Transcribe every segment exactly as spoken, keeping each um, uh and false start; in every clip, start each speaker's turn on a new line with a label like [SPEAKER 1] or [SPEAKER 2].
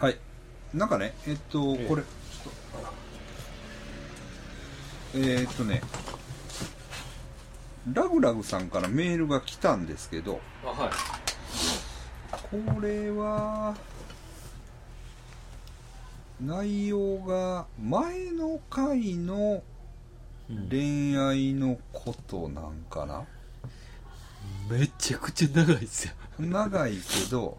[SPEAKER 1] はい。なんかね、えっと、
[SPEAKER 2] ええ、
[SPEAKER 1] これ、ちょっと、えー、っとね、ラグラグさんからメールが来たんですけど、
[SPEAKER 2] あ、はい。
[SPEAKER 1] これは、内容が前の回の恋愛のことなんかな、
[SPEAKER 2] うん、めちゃくちゃ長いですよ。
[SPEAKER 1] 長いけど、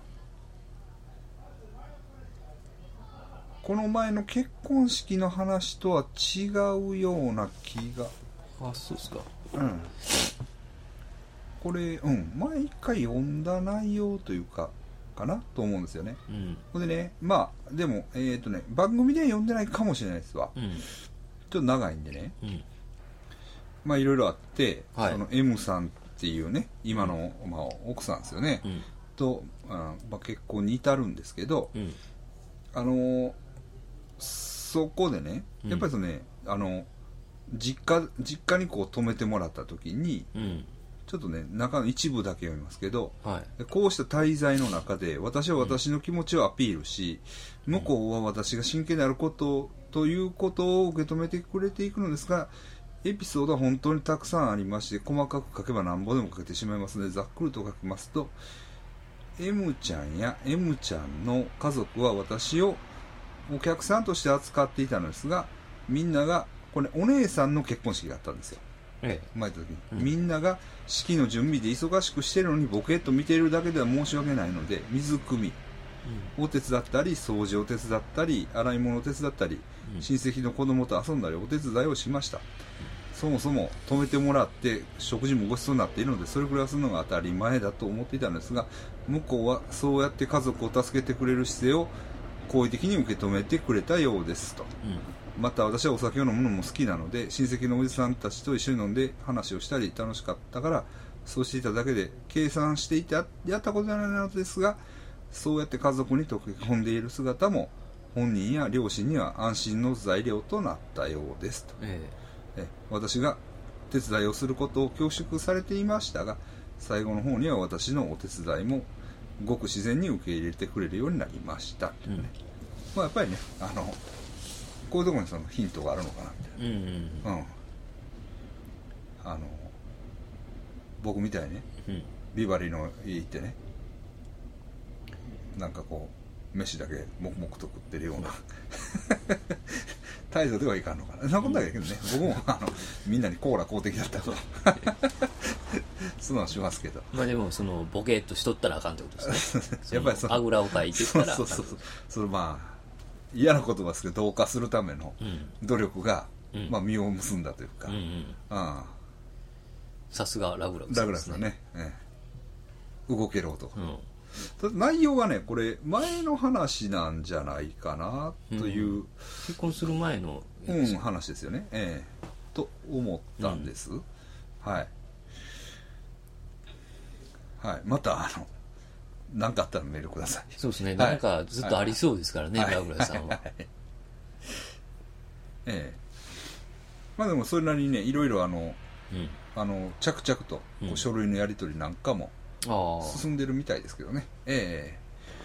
[SPEAKER 1] この前の結婚式の話とは違うような気が。
[SPEAKER 2] あ、そうですか。
[SPEAKER 1] うん。これ、うん、前一回読んだ内容というか、かなと思うんですよね。
[SPEAKER 2] うん。
[SPEAKER 1] ほんでね、まあ、でも、えっ、ー、とね、番組では読んでないかもしれないですわ。
[SPEAKER 2] うん。
[SPEAKER 1] ちょっと長いんでね。
[SPEAKER 2] うん。
[SPEAKER 1] まあ、いろいろあって、
[SPEAKER 2] はい、
[SPEAKER 1] その M さんっていうね、今の、うん、まあ、奥さんですよね。
[SPEAKER 2] うん、
[SPEAKER 1] と、あまあ、結婚に至るんですけど、
[SPEAKER 2] うん、
[SPEAKER 1] あのー、そこでね、やっぱりそのね、うん、あの、実家、実家にこう泊めてもらった時に、うん、ちょっとね、中の一部だけ読みますけど、はい、こうした滞在の中で、私は私の気持ちをアピールし、うん、向こうは私が真剣であることということを受け止めてくれていくのですが、エピソードは本当にたくさんありまして、細かく書けば何本でも書けてしまいますので、ざっくりと書きますと、M ちゃんや M ちゃんの家族は私をお客さんとして扱っていたのですが、みんなが、これお姉さんの結婚式があったんですよ。ええ、前行った時に、うん、みんなが式の準備で忙しくしてるのにボケっと見ているだけでは申し訳ないので、水汲みを手伝ったり、掃除を手伝ったり、洗い物を手伝ったり、うん、親戚の子供と遊んだりお手伝いをしました。うん、そもそも泊めてもらって食事もごちそうになっているので、それくらいするのが当たり前だと思っていたのですが、向こうはそうやって家族を助けてくれる姿勢を好意的に受け止めてくれたようですと。うん、また私はお酒を飲むのも好きなので、親戚のおじさんたちと一緒に飲んで話をしたり楽しかったから、そうしていただけで計算していてやったことはないのですが、そうやって家族に溶け込んでいる姿も本人や両親には安心の材料となったようですと。えええ私が手伝いをすることを恐縮されていましたが、最後の方には私のお手伝いもごく自然に受け入れてくれるようになりましたというね、うん、まあやっぱりね、あのこういうところにそのヒントがあるのかなみたいな、うんうんうんうん、あの僕みたいにね、うん、ビバリーの家行ってね、なんかこう飯だけ黙々と食ってるような態度ではいかんのかな。そんなことだけどね、うん、僕もあのみんなにコーラ公的だったとそういうのはしますけど、
[SPEAKER 2] まあでもそのボケっとしとったらあかんってことですね
[SPEAKER 1] やっぱりその
[SPEAKER 2] あぐらをかいてったら
[SPEAKER 1] そうそうそう、それまあ嫌な言葉ですけど同化するための努力が、うん、まあ実を結んだというか、うんうん、
[SPEAKER 2] さすがラグラグ
[SPEAKER 1] さんですね。ラグラグね、ええ、動ける男、うん、内容がねこれ前の話なんじゃないかなという、うん、
[SPEAKER 2] 結婚する前の、
[SPEAKER 1] うん、話ですよね、ええ、と思ったんです、うん、はいはい、またあの何かあったらメールください。
[SPEAKER 2] そうですね、はい、なんかずっとありそうですからね、はい、ラグラさんは、はい、え
[SPEAKER 1] え、まあでもそれなりにねいろいろあの、うん、あの着々とこう書類のやり取りなんかも進んでるみたいですけどね、うん、え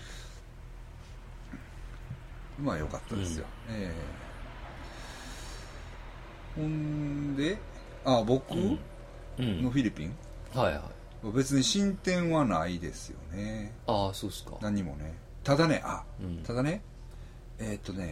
[SPEAKER 1] え、まあ良かったですよ、うん、ええ、ほんであ僕のフィリピン、うん、はいはい、別に進展はないですよね。
[SPEAKER 2] ああ、そうですか。
[SPEAKER 1] 何もね。ただね、あ、うん、ただね、えー、っとね、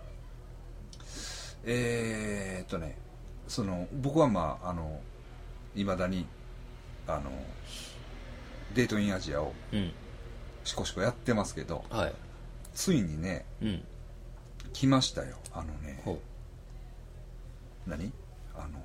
[SPEAKER 1] えー、っとね、その僕はまああの未だにあのデートインアジアをしこしこやってますけど、うん、はい、ついにね、うん、来ましたよ。あのね、何？あの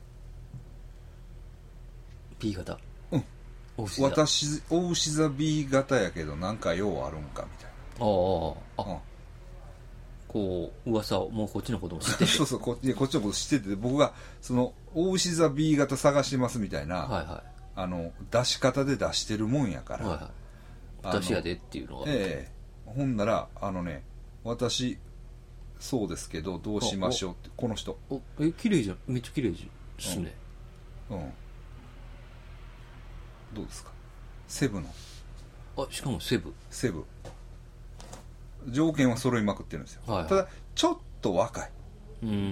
[SPEAKER 2] P 型。
[SPEAKER 1] 私お牛座 B 型やけどなんかようあるんかみたいな。あああ、うん、
[SPEAKER 2] こう噂をもうこっちのことも知ってて
[SPEAKER 1] そうそうこっちこっちのこと知ってて、僕がそのお牛座 B 型探してますみたいな、はいはい、あの出し方で出してるもんやから、はいはい、
[SPEAKER 2] 私やでっていうのが、
[SPEAKER 1] ええ、ほんならあのね、私そうですけどどうしましょうって、この人
[SPEAKER 2] おえ綺麗じゃん、めっちゃ綺麗ですね、
[SPEAKER 1] うん、うん、どうですかセブの、
[SPEAKER 2] あ、しかもセブ
[SPEAKER 1] セブ条件は揃いまくってるんですよ、
[SPEAKER 2] はいはい、
[SPEAKER 1] ただちょっと若い、
[SPEAKER 2] うん、うん、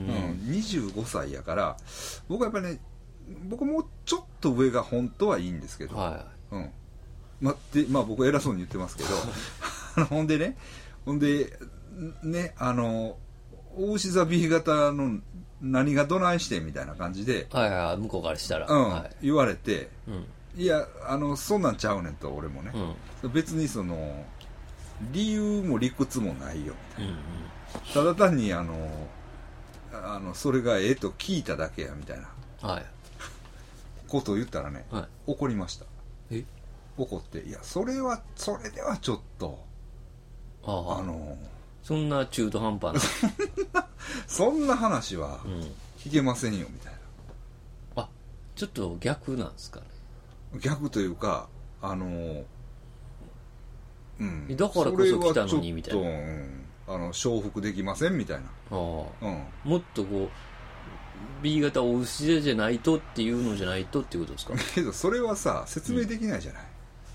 [SPEAKER 1] にじゅうごさいやから僕はやっぱりね僕もうちょっと上が本当はいいんですけど、
[SPEAKER 2] はい、
[SPEAKER 1] うん、までまあ僕偉そうに言ってますけどほんでねほんでねあのお牛座 ビー 型の何がどないしてみたいな感じで、
[SPEAKER 2] はいはい、向こうからしたら、
[SPEAKER 1] うん
[SPEAKER 2] はい、
[SPEAKER 1] 言われて、
[SPEAKER 2] うん、
[SPEAKER 1] いやあのそんなんちゃうねんと俺もね、うん、別にその理由も理屈もないよみたいな、うんうん、ただ単にあのあのそれがええと聞いただけやみたいな、はい、ことを言ったらね、はい、怒りました。え怒っていやそれはそれではちょっと
[SPEAKER 2] ああのそんな中途半端な
[SPEAKER 1] そんな話は聞けませんよみたい
[SPEAKER 2] な、うん、あちょっと逆なんですかね。
[SPEAKER 1] 逆というかあの
[SPEAKER 2] うんだからこそ来たのにみたいな、
[SPEAKER 1] うん、あの承服できませんみたいな、あ、うん、
[SPEAKER 2] もっとこう ビー 型お牛座じゃないとっていうのじゃないとっていうことですか。
[SPEAKER 1] けどそれはさ説明できないじゃない、うん、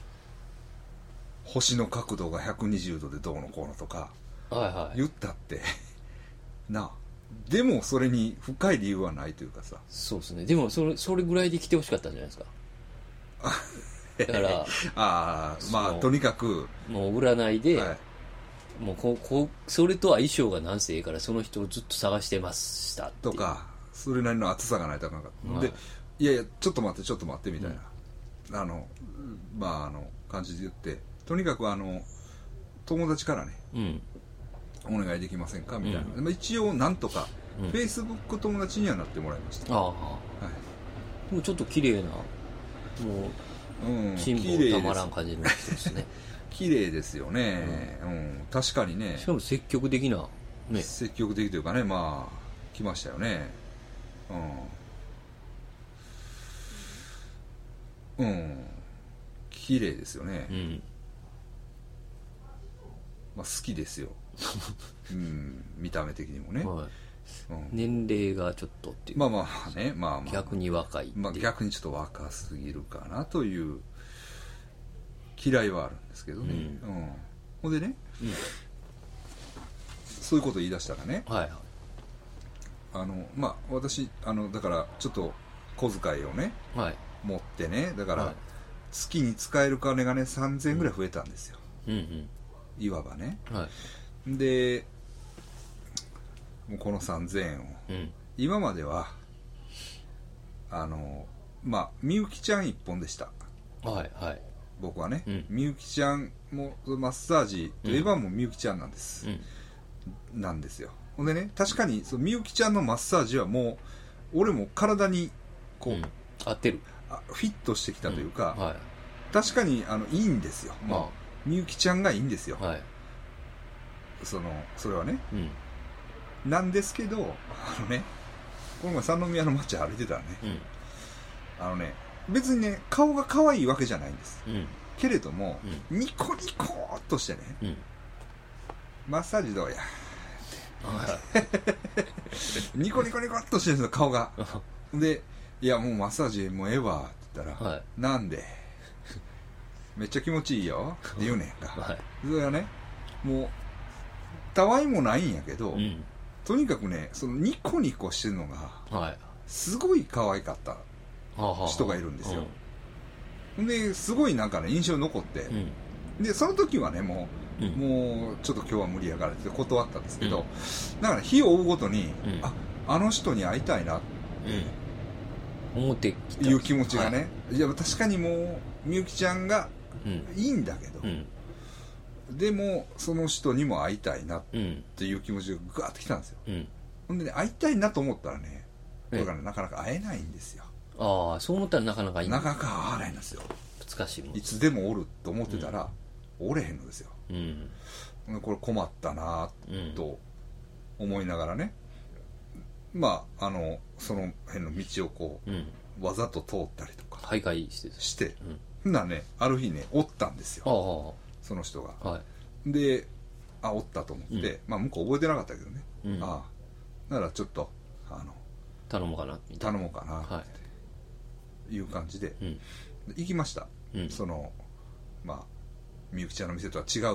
[SPEAKER 1] 星の角度がひゃくにじゅうどでどうのこうのとか、はいはい、言ったってなあでもそれに深い理由はないというかさ。
[SPEAKER 2] そうですね。でもそれそれぐらいで来てほしかったんじゃないですか。だから
[SPEAKER 1] ああまあとにかく
[SPEAKER 2] もう占いで、はい、もうここそれとは相性がなんせいいからその人をずっと探してましたって
[SPEAKER 1] とかそれなりの厚さがないとあかんかった、はい、でいやいやちょっと待ってちょっと待ってみたいな、うん、あのまああの感じで言ってとにかくあの友達からね、うん、お願いできませんかみたいな、うん、一応なんとか、うん、Facebook 友達にはなってもらいました。ああ、はい、
[SPEAKER 2] でもちょっと綺麗なもう、うん、辛抱たまらん感じの人ですね。
[SPEAKER 1] 綺麗ですよね、うんうん、確かにね。
[SPEAKER 2] しかも積極的な、
[SPEAKER 1] ね、積極的というかねまあ来ましたよね。うん、うん、綺麗ですよね、うんまあ、好きですよ、うん、見た目的にもね、はい
[SPEAKER 2] うん、年齢がちょっとっていう
[SPEAKER 1] まあまあね、まあまあ、
[SPEAKER 2] 逆に若い、
[SPEAKER 1] まあ、逆にちょっと若すぎるかなという嫌いはあるんですけどね、うんうん、ほんでね、うん、そういうことを言い出したらね、はいはい、あのまあ私あのだからちょっと小遣いをね、はい、持ってねだから、はい、月に使える金がねさんぜんえんぐらい増えたんですよ、うんうん、いわばね、はい、でもうこのさんぜんえんを、うん、今まではあのまあみゆきちゃん一本でした、はいはい、僕はね、うん、みゆきちゃんもマッサージといえばもうみゆきちゃんなんです、うん、なんですよ。ほんでね確かにそのみゆきちゃんのマッサージはもう俺も体にこう、うん、
[SPEAKER 2] 合ってる
[SPEAKER 1] フィットしてきたというか、うんはい、確かにあのいいんですよ、まあ、みゆきちゃんがいいんですよ、はい、そのそれはね、うん、なんですけどあのねこの前三宮の街歩いてたらね、うん、あのね別にね顔が可愛いわけじゃないんです、うん、けれども、うん、ニコニコーっとしてね、うん、マッサージどうやニコニコニコっとしてるんですよ顔がでいやもうマッサージもうええわって言ったら、はい、なんでめっちゃ気持ちいいよって言うねんか、はい、それはねもうたわいもないんやけど、うん、とにかくねそのニコニコしてるのが、はい、すごい可愛かった人がいるんですよ、うん、ですごいなんかね印象に残って、うん、でその時はねもう、うん、もうちょっと今日は無理やからって断ったんですけど、うん、だから日を追うごとに、うん、ああの人に会いたいなって、うん、思ってきたいう気持ちがね、はい、いや確かにもうみゆきちゃんがいいんだけど、うんでもその人にも会いたいなっていう気持ちがガーッときたんですよ、うん、ほんでね会いたいなと思ったらねこれがねなかなか会えないんですよ。
[SPEAKER 2] ああそう思ったらなかなかいい
[SPEAKER 1] なかなか会わないんですよ。
[SPEAKER 2] 難しいもん
[SPEAKER 1] いつでもおると思ってたら、うん、おれへんのですよ、うん、これ困ったなと思いながらね、うん、まああのその辺の道をこう、うん、わざと通ったりとか
[SPEAKER 2] 徘徊して
[SPEAKER 1] して、うん、なねある日ねおったんですよ。ああその人が、はい、であおったと思って、うん、まあ向こう覚えてなかったけどね、うん、ああならちょっとあの
[SPEAKER 2] 頼もうかなみたいな
[SPEAKER 1] 頼もうかなっていう感じで、はい、行きました、うん、そのまあみゆきちゃんの店とは違う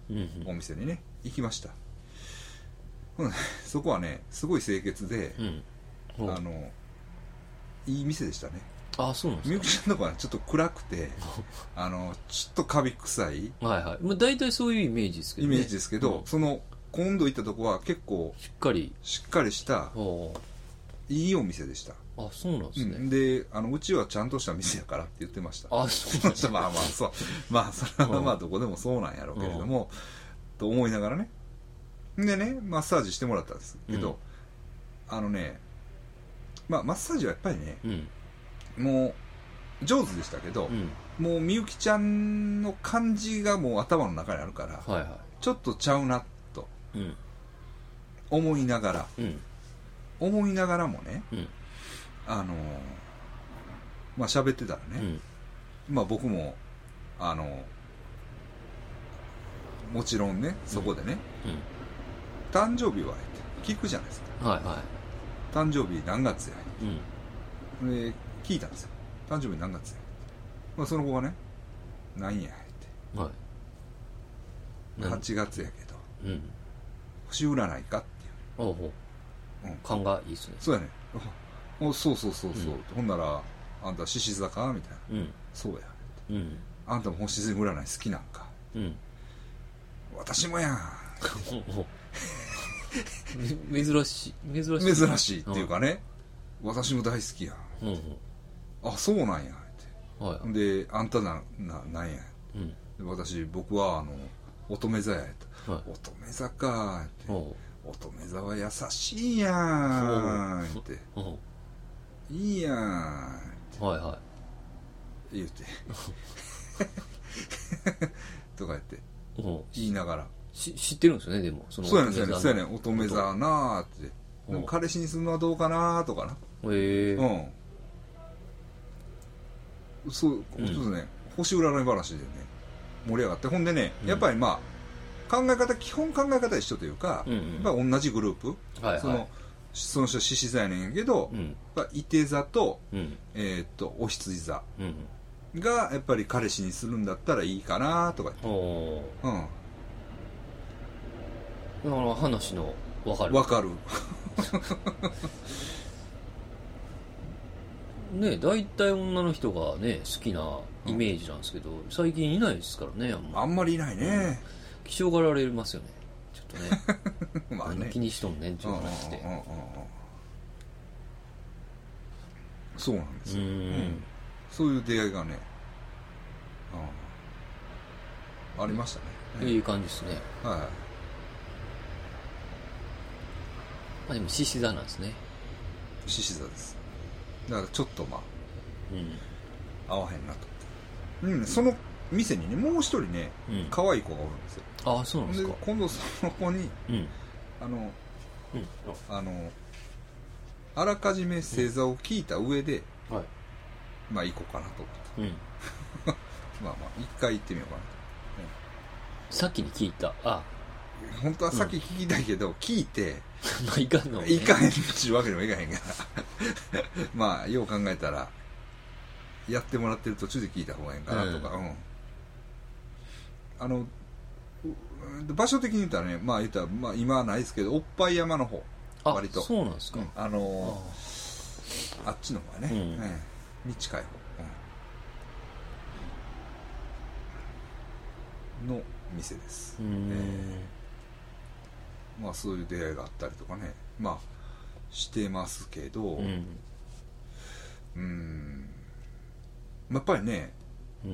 [SPEAKER 2] うん、
[SPEAKER 1] お店にね行きました、うん、そこはねすごい清潔で、うん、あのいい店でしたね。
[SPEAKER 2] ああ、そうなんですか。
[SPEAKER 1] みゆきちゃんのとこはちょっと暗くてあのちょっとカビ臭い、
[SPEAKER 2] はいはい、まあ、大体そういうイメージですけど、ね、
[SPEAKER 1] イメージですけど、うん、その今度行ったとこは結構
[SPEAKER 2] しっかり
[SPEAKER 1] しっかりしたいいお店でした。
[SPEAKER 2] あ、そうなんですね、
[SPEAKER 1] うん、であのうちはちゃんとした店やからって言ってました。
[SPEAKER 2] あ、そうなんですね。
[SPEAKER 1] まあまあそうまあそれはまあどこでもそうなんやろうけれども、うん、と思いながらねでねマッサージしてもらったんですけど、うん、あのねまあマッサージはやっぱりね、うん、もう上手でしたけど、うん、もうみゆきちゃんの感じがもう頭の中にあるから、はいはい、ちょっとちゃうなと思いながら、うん、思いながらもね、うん、あのー、まあ喋ってたらね、うん、まあ僕もあのー、もちろんねそこでね、うんうん、誕生日は聞くじゃないですか、はいはい、誕生日何月や、うん、で聞いたんですよ、誕生日何月や、まあ、その子がね何やって、はい、はちがつやけど、うん、星占いかっていう、おうほ
[SPEAKER 2] う、うん、勘がいいっすね。
[SPEAKER 1] そうやね、おそうそうそうそう、うん、ほんならあんた獅子座かみたいな、うん、そうや、うん、あんたも星占い好きなんか、うん、私もやん
[SPEAKER 2] 珍しい珍し
[SPEAKER 1] い珍しいっていうかね、うん、私も大好きやん、うんうん、あそうなんやって、はい、であんたなななんや、うん、で私僕はあの乙女座やと、はい、乙女座かって、乙女座は優しいやんっていいやんってはいはい言ってとか言って言いながら
[SPEAKER 2] し知ってるんですよね。でも
[SPEAKER 1] そのそうやねそうやねそうやね乙女座なーってでも彼氏にするのはどうかなーとかなへえうんそうちょっとね、うん、星占い話でね盛り上がってほんでね、うん、やっぱりまあ考え方基本考え方一緒というか、うんうん、やっぱ同じグループ、はいはい、そのその人は獅子座やねんやけど、うん、いて座と、うん、えー、っとお羊座がやっぱり彼氏にするんだったらいいかなとか言って、うん、
[SPEAKER 2] だから話の分かる
[SPEAKER 1] 分かる
[SPEAKER 2] ね、大体女の人がね好きなイメージなんですけど、うん、最近いないですからね、あんまり
[SPEAKER 1] あんまりいないね、
[SPEAKER 2] うん、気性がられますよねちょっとね
[SPEAKER 1] まあね
[SPEAKER 2] 気にしとんねんっていう話で、うんうんうんうん、
[SPEAKER 1] そうなんですよ、うんうん、そういう出会いがね、うん、ありましたね、
[SPEAKER 2] いい感じですね、はい、まあでも獅子座なんですね。
[SPEAKER 1] 獅子座です。だからちょっとまあ、うん、合わへんなと、うん、その店にねもう一人ね、うん、可愛い子がおるんですよ。
[SPEAKER 2] ああそうなんですか。
[SPEAKER 1] で今度その子に、うん、あの、うん、あのあらかじめ星座を聞いた上で、うん、はい、まあ行こうかなと思って、うん、まあまあ一回行ってみようかなと、
[SPEAKER 2] うん、先に聞いた。あ
[SPEAKER 1] 本当は先聞きたいけど、うん、聞いて
[SPEAKER 2] まあいかんの、ね、
[SPEAKER 1] いかへんちゅうわけにもいかへんからまあよう考えたらやってもらってる途中で聞いた方がいいんかなとか、うん、うん、あの場所的に言ったらね、まあ言ったら、まあ、今はないですけどおっぱい山の方割と
[SPEAKER 2] そうなんですか、うん、
[SPEAKER 1] あのー、あ, あっちの方がね、うんね、に近い方、うん、の店です。うん、えーまあそういう出会いがあったりとかねまあしてますけど、うん、うーんやっぱりね、うん、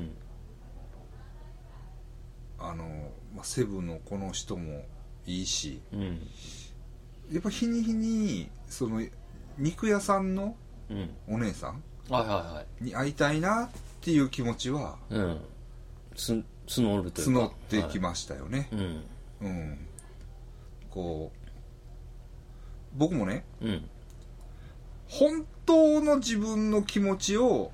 [SPEAKER 1] あの、まあ、セブンのこの人もいいし、うん、やっぱ日に日にその肉屋さんのお姉さんに会いたいなっていう気持ちは、うん、
[SPEAKER 2] つ募るというか
[SPEAKER 1] 募ってきましたよね、はい、うん、うんこう僕もね、うん、本当の自分の気持ちを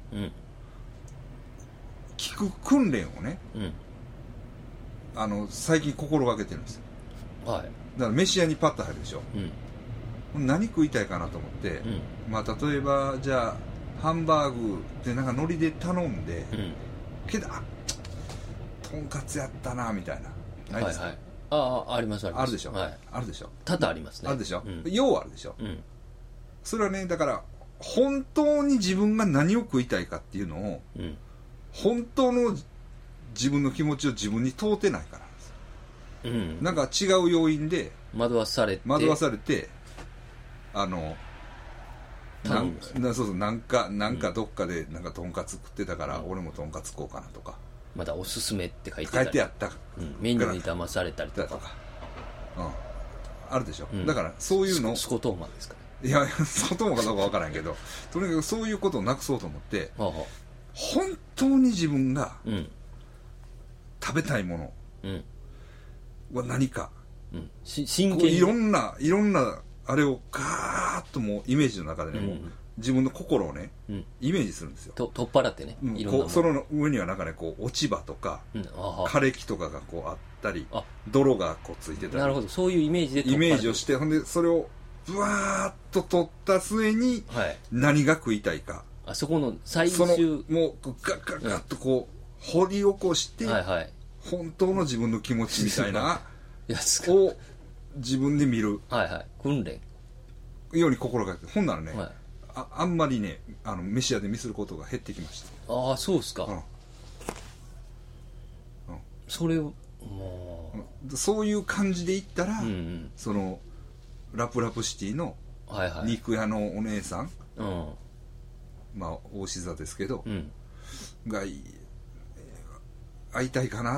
[SPEAKER 1] 聞く訓練をね、うん、あの最近心がけてるんですよ、はい、だから飯屋にパッと入るでしょ、うん、何食いたいかなと思って、うん、まあ例えばじゃあハンバーグでなんか海苔で頼んで、うん、けどあとんかつやったなみたいなないですか、
[SPEAKER 2] はいはい、ああありますあります
[SPEAKER 1] あるでしょ、
[SPEAKER 2] はい、
[SPEAKER 1] あるでしょ、
[SPEAKER 2] 多々ありますね。
[SPEAKER 1] あるでしょ、
[SPEAKER 2] うん、
[SPEAKER 1] 要はあるでしょ、
[SPEAKER 2] うん、
[SPEAKER 1] それはねだから本当に自分が何を食いたいかっていうのを、うん、本当の自分の気持ちを自分に問うてないからなんですよ、うん、なんか違う要因で
[SPEAKER 2] 惑わされて
[SPEAKER 1] 惑わされてあのなんなそうそうなんかなんかどっかでなんかとんかつ食ってたから、うん、俺もとんかつ食おうかなとか、
[SPEAKER 2] まだおすすめって書いてたり
[SPEAKER 1] 書いてあった、
[SPEAKER 2] うん、メニューに騙されたりとか、
[SPEAKER 1] うん、あるでしょ、うん、だからそういうの
[SPEAKER 2] スコトーマですかね、
[SPEAKER 1] いやスコトーマかどうかわからんけどとにかくそういうことをなくそうと思って、はあはあ、本当に自分が食べたいものは何か、うん、
[SPEAKER 2] し真剣に
[SPEAKER 1] いろんないろんなあれをガーッともうイメージの中でね、うん、もう自分の心をね、うん、イメージするんですよ。
[SPEAKER 2] と取っ払ってね、
[SPEAKER 1] うん、いろんなこうその上にはなんかねこう落ち葉とか、うん、枯れ木とかがこうあったり泥がこうついてたり、
[SPEAKER 2] なるほど、そういうイメージで
[SPEAKER 1] イメージをして、ほんでそれをブワーッと取った末に何が食いたいか、はい、
[SPEAKER 2] あそこの最終
[SPEAKER 1] そのもうガッガッガッとこう掘り起こして、はいはい、本当の自分の気持ちみたいな
[SPEAKER 2] やつ
[SPEAKER 1] を自分で見る、
[SPEAKER 2] はいはい、訓練
[SPEAKER 1] ように心がけて、ほんならね、はい、あ, あんまりねあの飯屋でミスることが減ってきました。
[SPEAKER 2] ああそうですか、うんうん、それを
[SPEAKER 1] もうそういう感じでいったら、うんうん、そのラプラプシティの肉屋のお姉さん、はいはい、まあ大志座ですけど、うん、が会いたいかなって。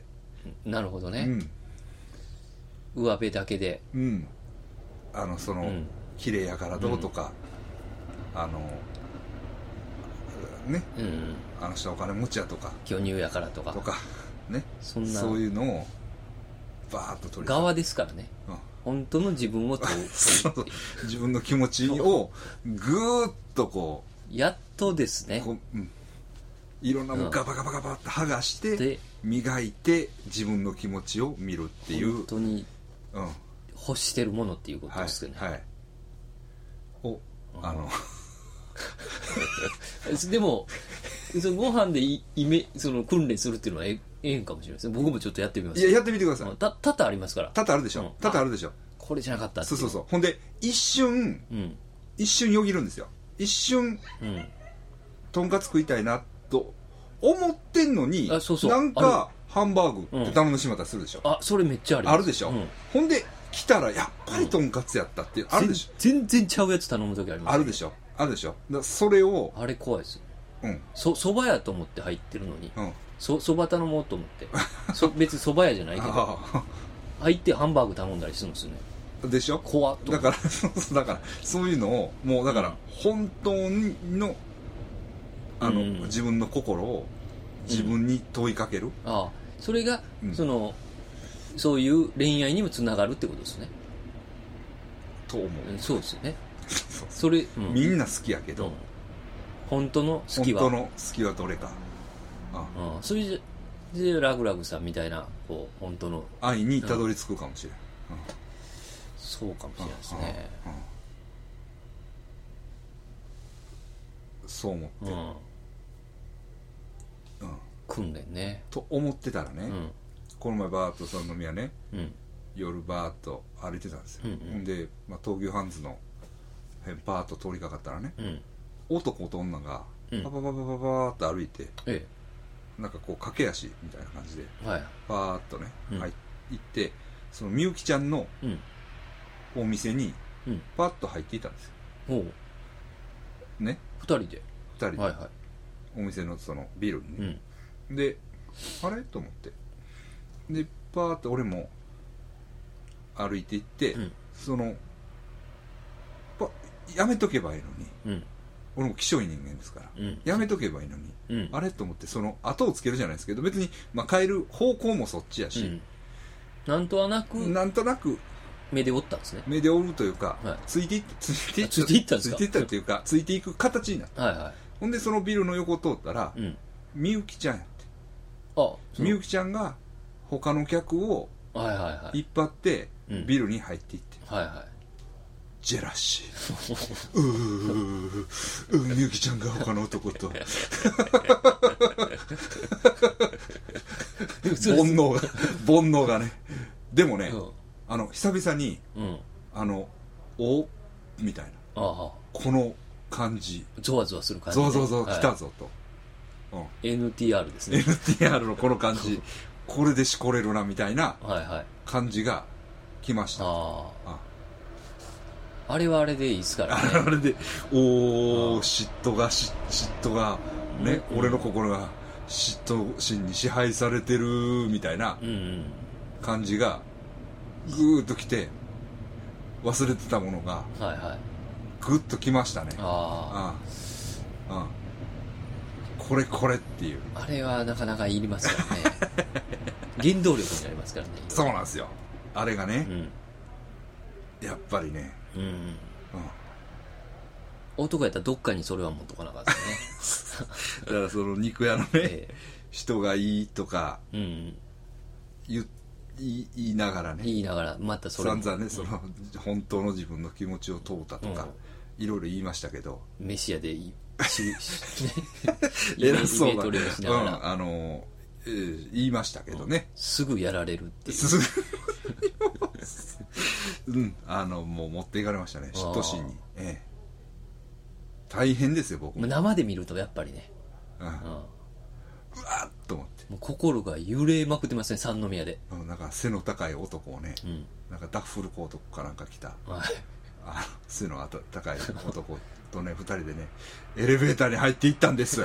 [SPEAKER 2] なるほどね、うん、上辺だけで、
[SPEAKER 1] うん、あのその、うん、綺麗やからどうとか、うん、あのね、うん、あの人はお金持ちやとか
[SPEAKER 2] 巨乳やからとか
[SPEAKER 1] とかね、そんなそういうのをバーッと取り
[SPEAKER 2] 側ですからね、うん、本当の自分を問う
[SPEAKER 1] 自分の気持ちをぐーっとこ
[SPEAKER 2] うやっとですね
[SPEAKER 1] こう、うん、いろんなものガバガバガバって剥がして、うん、磨いて自分の気持ちを見るっていう
[SPEAKER 2] 本当に欲してるものっていうことですよね、はいはい、
[SPEAKER 1] をあの
[SPEAKER 2] でもそのご飯でイメその訓練するっていうのはええんかもしれないですね。僕もちょっとやってみます。
[SPEAKER 1] いややってみてください。
[SPEAKER 2] た多々ありますから。
[SPEAKER 1] 多々あるでしょ、うん、多々あるでしょ。
[SPEAKER 2] これじゃなかったって
[SPEAKER 1] そうそうそう。ほんで一瞬、うん、一瞬よぎるんですよ。一瞬、うん、とんかつ食いたいなと思ってんのに、あそうそうなんかハンバーグって頼んでしまったりするでしょ、
[SPEAKER 2] うん、あそれめっちゃあります。
[SPEAKER 1] あるでしょ、うん、ほんで来たらやっぱりとんかつやったっていう、うん、あるでしょ。
[SPEAKER 2] 全然ちゃうやつ頼む時あります、ね、
[SPEAKER 1] あるでしょあるでしょ。だそれを
[SPEAKER 2] あれ怖いですよ、うん、そ蕎麦屋と思って入ってるのに、うん、そ蕎麦頼もうと思ってそ別に蕎麦屋じゃないけど入ってハンバーグ頼んだりするんですよね。
[SPEAKER 1] でしょ。
[SPEAKER 2] 怖っと
[SPEAKER 1] だからだからそういうのをもうだから本当のあの、うん、自分の心を自分に問いかける、うん、
[SPEAKER 2] ああそれが、うん、そのそういう恋愛にもつながるってことですね
[SPEAKER 1] と思う。
[SPEAKER 2] そうですよねそれ、
[SPEAKER 1] うん、みんな好きやけど、うん、
[SPEAKER 2] 本当の好きは
[SPEAKER 1] 本当の好きはどれか。
[SPEAKER 2] ああそれでラグラグさんみたいなこう本当の
[SPEAKER 1] 愛にたどり着くかもしれない、うんうん、
[SPEAKER 2] そうかもしれないですね、うんうん、
[SPEAKER 1] そう思って、うんうん、
[SPEAKER 2] 訓練ね
[SPEAKER 1] と思ってたらね、うん、この前バーッとその飲み屋ね、うん、夜バーッと歩いてたんですよ、うんうん、で、まあ、東急ハンズの辺バーッと通りかかったらね、うん、男と女がパパパパパパーッと歩いて、うん、なんかこう駆け足みたいな感じで、はい、バーッとね、うん、入ってそのみゆきちゃんのお店にパッと入っていたんですよ、うん、ね
[SPEAKER 2] ふたりで
[SPEAKER 1] ふたりで、はいはい、お店のそのビルにね、うん、であれと思ってでパーッと俺も歩いていって、うん、そのやめとけばいいのに、うん、俺も気性いい人間ですから、うん、やめとけばいいのに、うん、あれと思ってその後をつけるじゃないですけど別に、まあ、変える方向もそっちやし、うん、
[SPEAKER 2] なんとなく
[SPEAKER 1] なんとなく
[SPEAKER 2] 目で追ったんですね。
[SPEAKER 1] 目で追うというか、はい、ついていってついていったついていったんですか。ついていったっていうかついていく形になった、はいはい、ほんでそのビルの横通ったら、うん、みゆきちゃんやってあみゆきちゃんが他の客を引っ張ってビルに入っていって、はいはい、 ジェラシーうーうーみゆきちゃんが他の男と煩悩が煩悩がねでもね、うん、あの久々に、うん、あのおみたいなあこの感じ
[SPEAKER 2] ゾワゾワする感じ、
[SPEAKER 1] ね、ゾワゾワ来たぞと、
[SPEAKER 2] はい、うん、エヌティーアール ですね
[SPEAKER 1] エヌティーアール のこの感じこれでしこれるなみたいな感じが来ました、はいはい、ああ
[SPEAKER 2] あれはあれでいいですからね。
[SPEAKER 1] あれで、おー、嫉妬が、嫉妬が、ね、うん、俺の心が嫉妬心に支配されてる、みたいな感じが、ぐーっと来て、忘れてたものが、はいはい、ぐっと来ましたね。ああ、ああ、これこれっていう。
[SPEAKER 2] あれはなかなかいりますからね。原動力になりますからね。
[SPEAKER 1] そうなんですよ。あれがね、うん、やっぱりね、うんうん、
[SPEAKER 2] 男やったらどっかにそれは持っとかなかったですね。
[SPEAKER 1] だからその肉屋のね、ええ、人がいいとか言、うん、言いながらね
[SPEAKER 2] 言いながらまたそれ
[SPEAKER 1] 散々ね、うん、その本当の自分の気持ちを問うたとか、うん、いろいろ言いましたけど
[SPEAKER 2] メシアでいい
[SPEAKER 1] 偉そうな、うん、あの、えー、言いましたけどね、
[SPEAKER 2] うん、すぐやられるっていう
[SPEAKER 1] うん、あのもう持っていかれましたね嫉妬心に、ええ、大変ですよ僕も
[SPEAKER 2] 生で見るとやっぱりね、うん、うん、う
[SPEAKER 1] わっと思って
[SPEAKER 2] もう心が揺れまくってますね三宮で、
[SPEAKER 1] うん、なんか背の高い男をね、うん、なんかダッフルコートかなんか着た、はい、あの背の高い男とねふたりでねエレベーターに入っていったんです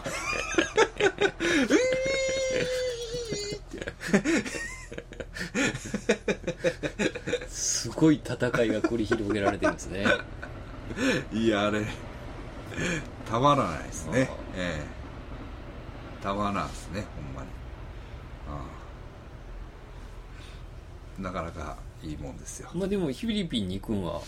[SPEAKER 2] すごい戦いが繰り広げられてるんですね。
[SPEAKER 1] いやあれたまらないですね、ええ、たまらないですねほんまに、ああなかなかいいもんですよ。
[SPEAKER 2] まあでもフィリピンに行くんは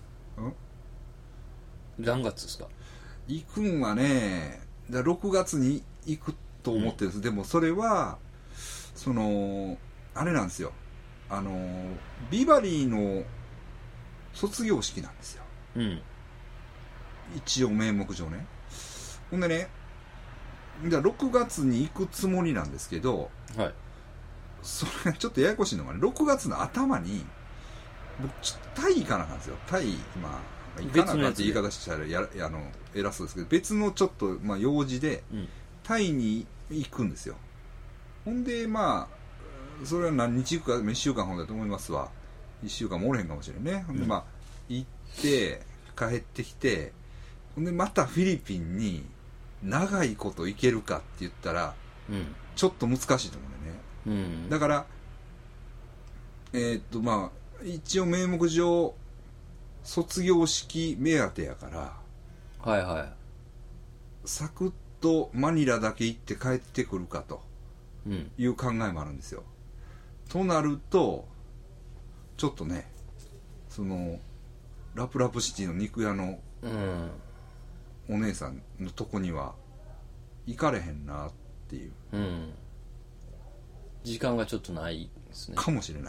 [SPEAKER 2] 何月ですか？
[SPEAKER 1] 行くんはねだろくがつに行くと思ってるんです、うん、でもそれはそのあれなんですよ、あのビバリーの卒業式なんですよ、うん、一応名目上ね。ほんでねじゃあろくがつに行くつもりなんですけど、はい、それちょっとややこしいのがねろくがつの頭に僕ちょっとタイ行かなあかんですよ。タイまあ行かなあかんって言い方したらやあの偉そうですけど別のちょっと、まあ、用事で、うん、タイに行くんですよ。ほんでまあそれは何日行くかいっしゅうかんほどだと思いますわ。いっしゅうかんもおれへんかもしれんね、うん、でまあ行って帰ってきてほんでまたフィリピンに長いこと行けるかって言ったら、うん、ちょっと難しいと思うんだよね、うん、だからえー、っとまあ一応名目上卒業式目当てやから
[SPEAKER 2] はいはい
[SPEAKER 1] サクッとマニラだけ行って帰ってくるかという考えもあるんですよ、うん、となるとちょっとねそのラプラプシティの肉屋のお姉さんのとこには行かれへんなっていう、うん、
[SPEAKER 2] 時間がちょっとないですね
[SPEAKER 1] かもしれない、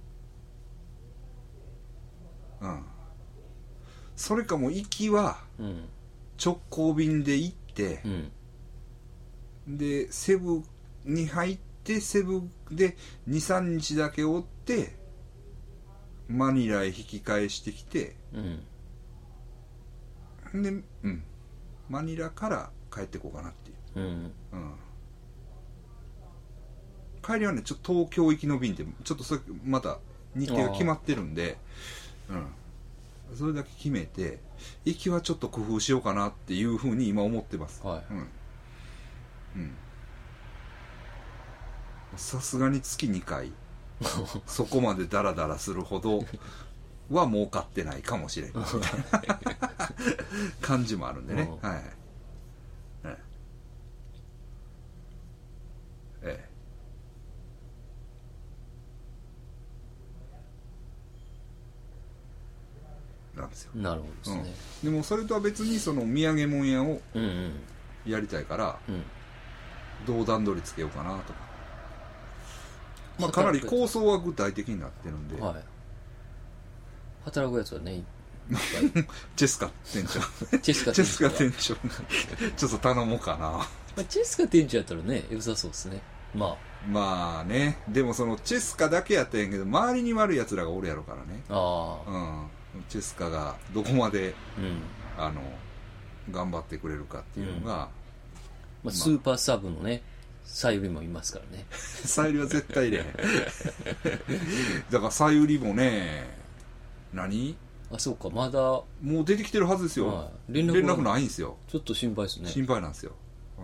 [SPEAKER 1] うん、それかも行きは直行便で行って、うん、でセブに入ってセブで にさんにちだけおってマニラへ引き返してきて、うん、で、うん、マニラから帰ってこうかなっていう、うんうん、帰りはねちょっと東京行きの便ってちょっとそれまた日程が決まってるんで、うん、それだけ決めて行きはちょっと工夫しようかなっていうふうに今思ってます、はい、うんうん、さすがに月にかいそこまでダラダラするほどは儲かってないかもしれないみたいな感じもあるんでね、はい、ええなんですよ。
[SPEAKER 2] なるほどですね、
[SPEAKER 1] うん、でもそれとは別にその土産物屋をやりたいから、うんうん、どう段取りつけようかなとか、まあ、かなり構想は具体的になってるんで、はい、
[SPEAKER 2] 働くやつはね
[SPEAKER 1] チェスカ店長
[SPEAKER 2] チェスカ
[SPEAKER 1] チェスカ店長ちょっと頼もうかな、ま
[SPEAKER 2] あ、チェスカ店長やったらね良さそうですね。まあ
[SPEAKER 1] まあね、でもそのチェスカだけやったんやけど周りに悪いやつらがおるやろからね。
[SPEAKER 2] ああ、
[SPEAKER 1] うん、チェスカがどこまで、
[SPEAKER 2] うん、
[SPEAKER 1] あの頑張ってくれるかっていうのが、うん、
[SPEAKER 2] まあ、スーパーサブのねさゆりもいますからね。
[SPEAKER 1] さゆりは絶対入れへんだからさゆりもね、何
[SPEAKER 2] あ、そうか、まだ
[SPEAKER 1] もう出てきてるはずですよ、はい、連絡連絡ないんですよ。
[SPEAKER 2] ちょっと心配ですね。
[SPEAKER 1] 心配なんですよ、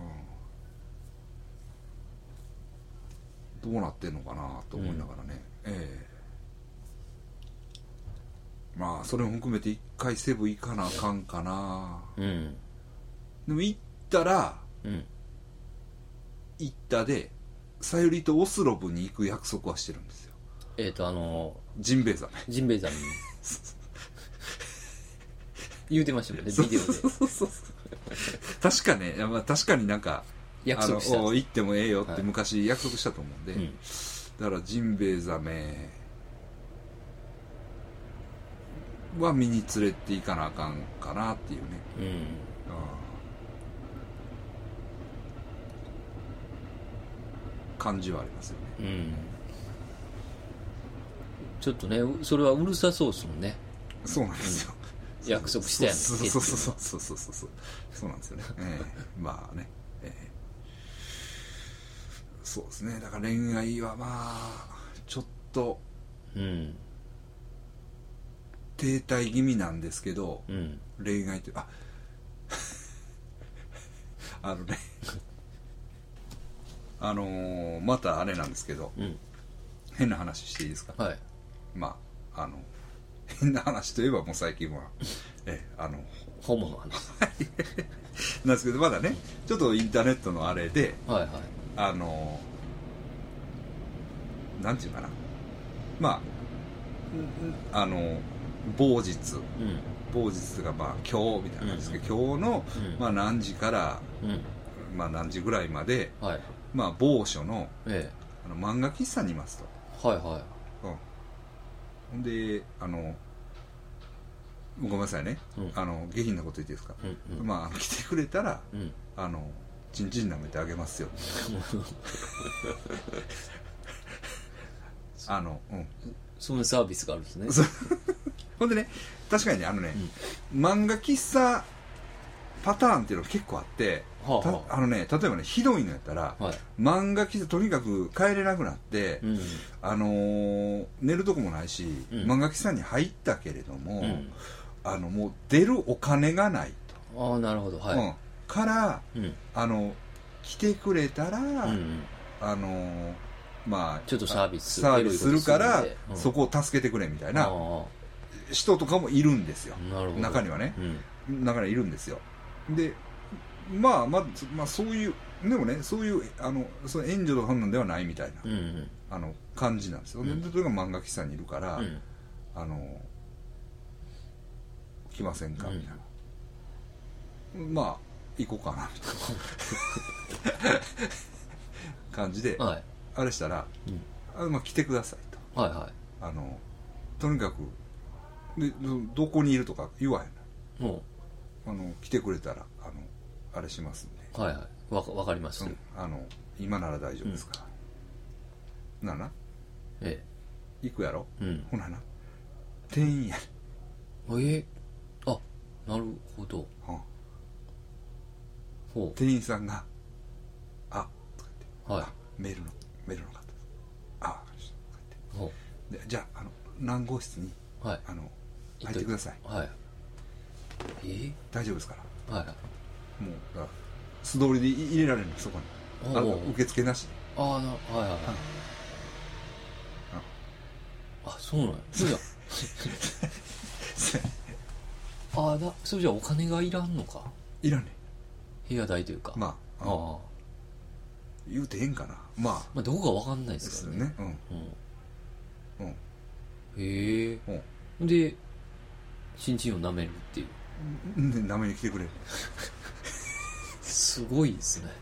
[SPEAKER 1] うん、どうなってんのかなと思いながらね、うん、ええまあそれも含めて一回セブ行かなあかんかな、うん、でも行ったら、うん、行ったでさゆりとオスロブに行く約束はしてるんですよ。
[SPEAKER 2] えっ、ー、とあの
[SPEAKER 1] ジンベエザメ
[SPEAKER 2] ジンベエザメ言うてましたもんね、ビデオで。そうそうそう
[SPEAKER 1] 確かね、まあ、確かになんか
[SPEAKER 2] 約束した、
[SPEAKER 1] 行ってもええよって昔約束したと思うんで、はい、だからジンベエザメは見に連れて行かなあかんかなっていうね、うん、感じはありますよね、うん、
[SPEAKER 2] ちょっとねそれはうるさそうですもんね。
[SPEAKER 1] そうなんですよ、
[SPEAKER 2] うん、約束したやん。
[SPEAKER 1] そうそうそうそうそうそうそうそうなんですよね、えー、まあね、えー、そうですね。だから恋愛はまあちょっと、うん、停滞気味なんですけど、うん、恋愛ってああのねあのー、またあれなんですけど、うん、変な話していいですか。はい。まああの変な話といえばもう最近はえあの
[SPEAKER 2] ホモの話
[SPEAKER 1] なんですけど、まだねちょっとインターネットのあれで、はいはい、あのなんていうかな、まああの某日、うん、某日がまあ今日みたいな感じですけど、うん、今日の、うん、まあ何時から、うん、まあ何時ぐらいまで、はい、まあ某所の、ええ、あの漫画喫茶にいますと。はいはい。うん。で、あのごめんなさいね、うん、あの下品なこと言っていいですか、うんうん、まあ来てくれたら、うん、あのチンチン舐めてあげますよあの、うん、
[SPEAKER 2] そんなサービスがあるんですね
[SPEAKER 1] ほんでね、確かにね、あのね、うん、漫画喫茶パターンっていうのが結構あって、はあはあ、あのね、例えばね、ひどいのやったら、はい、漫画喫茶とにかく帰れなくなって、うん、あのー、寝るとこもないし、うん、漫画喫茶に入ったけれども、うん、あのもう出るお金がないと。
[SPEAKER 2] ああ、なるほど、はい。うん、
[SPEAKER 1] から、うん、あの来てくれたら、うん、あのまあ
[SPEAKER 2] ちょっとサービス
[SPEAKER 1] サービスするから、うん、そこを助けてくれみたいな人とかもいるんですよ。なるほど。中にはね、うん、中にはいるんですよ。で、まあまあ、まあ、そういうでもね、そういうあのその援助とかなんではないみたいな、うんうん、あの感じなんですよ。うん、でそれが漫画喫茶にいるから、うん、あの来ませんかみたいな、うん、まあ行こうかなみたいな感じで、はい、あれしたら、うん、あまあ来てくださいと、はいはい、あのとにかくでどこにいるとか言わへんの、あの来てくれたらあのあれしますんで、
[SPEAKER 2] はいはい、わか、わかります、うん、
[SPEAKER 1] あの今なら大丈夫ですから、うん、ななええ行くやろ、うん、ほなな店員や
[SPEAKER 2] ええあ、なるほど、はあ、
[SPEAKER 1] ほう店員さんがあとか言って、はい、メールのメールの方ですあとか言ってでじゃあ、あの何号室に、はい、あの入ってください、はい、えー、大丈夫ですから、はい、もうだから素通りで入れられるのそこに、あの受付なしで、
[SPEAKER 2] ああ、な、はいはいはい、ああ、そうなんや、そうじゃああ、だ、それじゃお金がいらんのか、
[SPEAKER 1] いらんねん、
[SPEAKER 2] 部屋代というか、
[SPEAKER 1] まあ、ああ言うてへんかな、まあ、
[SPEAKER 2] まあ、どこかわかんないですからね、
[SPEAKER 1] ですよね、うん、うん、
[SPEAKER 2] へえ、うん、でチンチンを舐めるっていう、
[SPEAKER 1] で舐めに来てくれる
[SPEAKER 2] すごいですね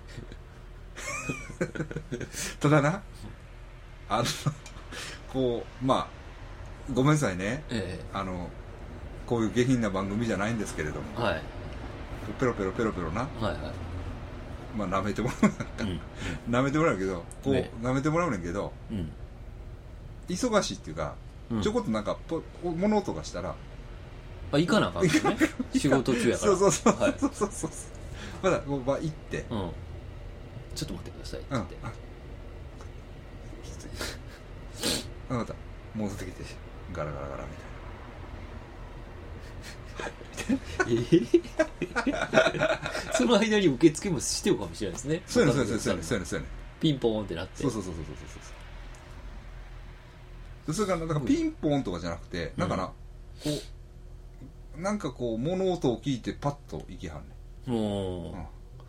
[SPEAKER 1] ただな、あのこうまあごめんなさいね、ええ、あのこういう下品な番組じゃないんですけれども、はい、ペロペロペロペロな、はいはい、まあ舐めてもらうなんか、うん、舐めてもらうけどこう、ね、舐めてもらうねんけど、うん、忙しいっていうか、うん、ちょこっとなんか物音がしたら
[SPEAKER 2] あ行かなあかんね仕事中やから
[SPEAKER 1] そうそうそうそうそうそうそう、まだこうまあ行って、うん、
[SPEAKER 2] ちょっと待ってくださいって言って、
[SPEAKER 1] うん、また戻ってきてガラガラガラみたいなはいみたいな
[SPEAKER 2] えー、その間に受付もしてるかもしれないですね。
[SPEAKER 1] そうやねそうやねそうやねそうやねそうやね
[SPEAKER 2] ピンポーンってなって
[SPEAKER 1] そうそうそうそうそうそうそれからなんかピンポーンとかじゃなくて、うん、なんかなこうなんかこう物音を聞いてパッと行きはんねん。もう、うん、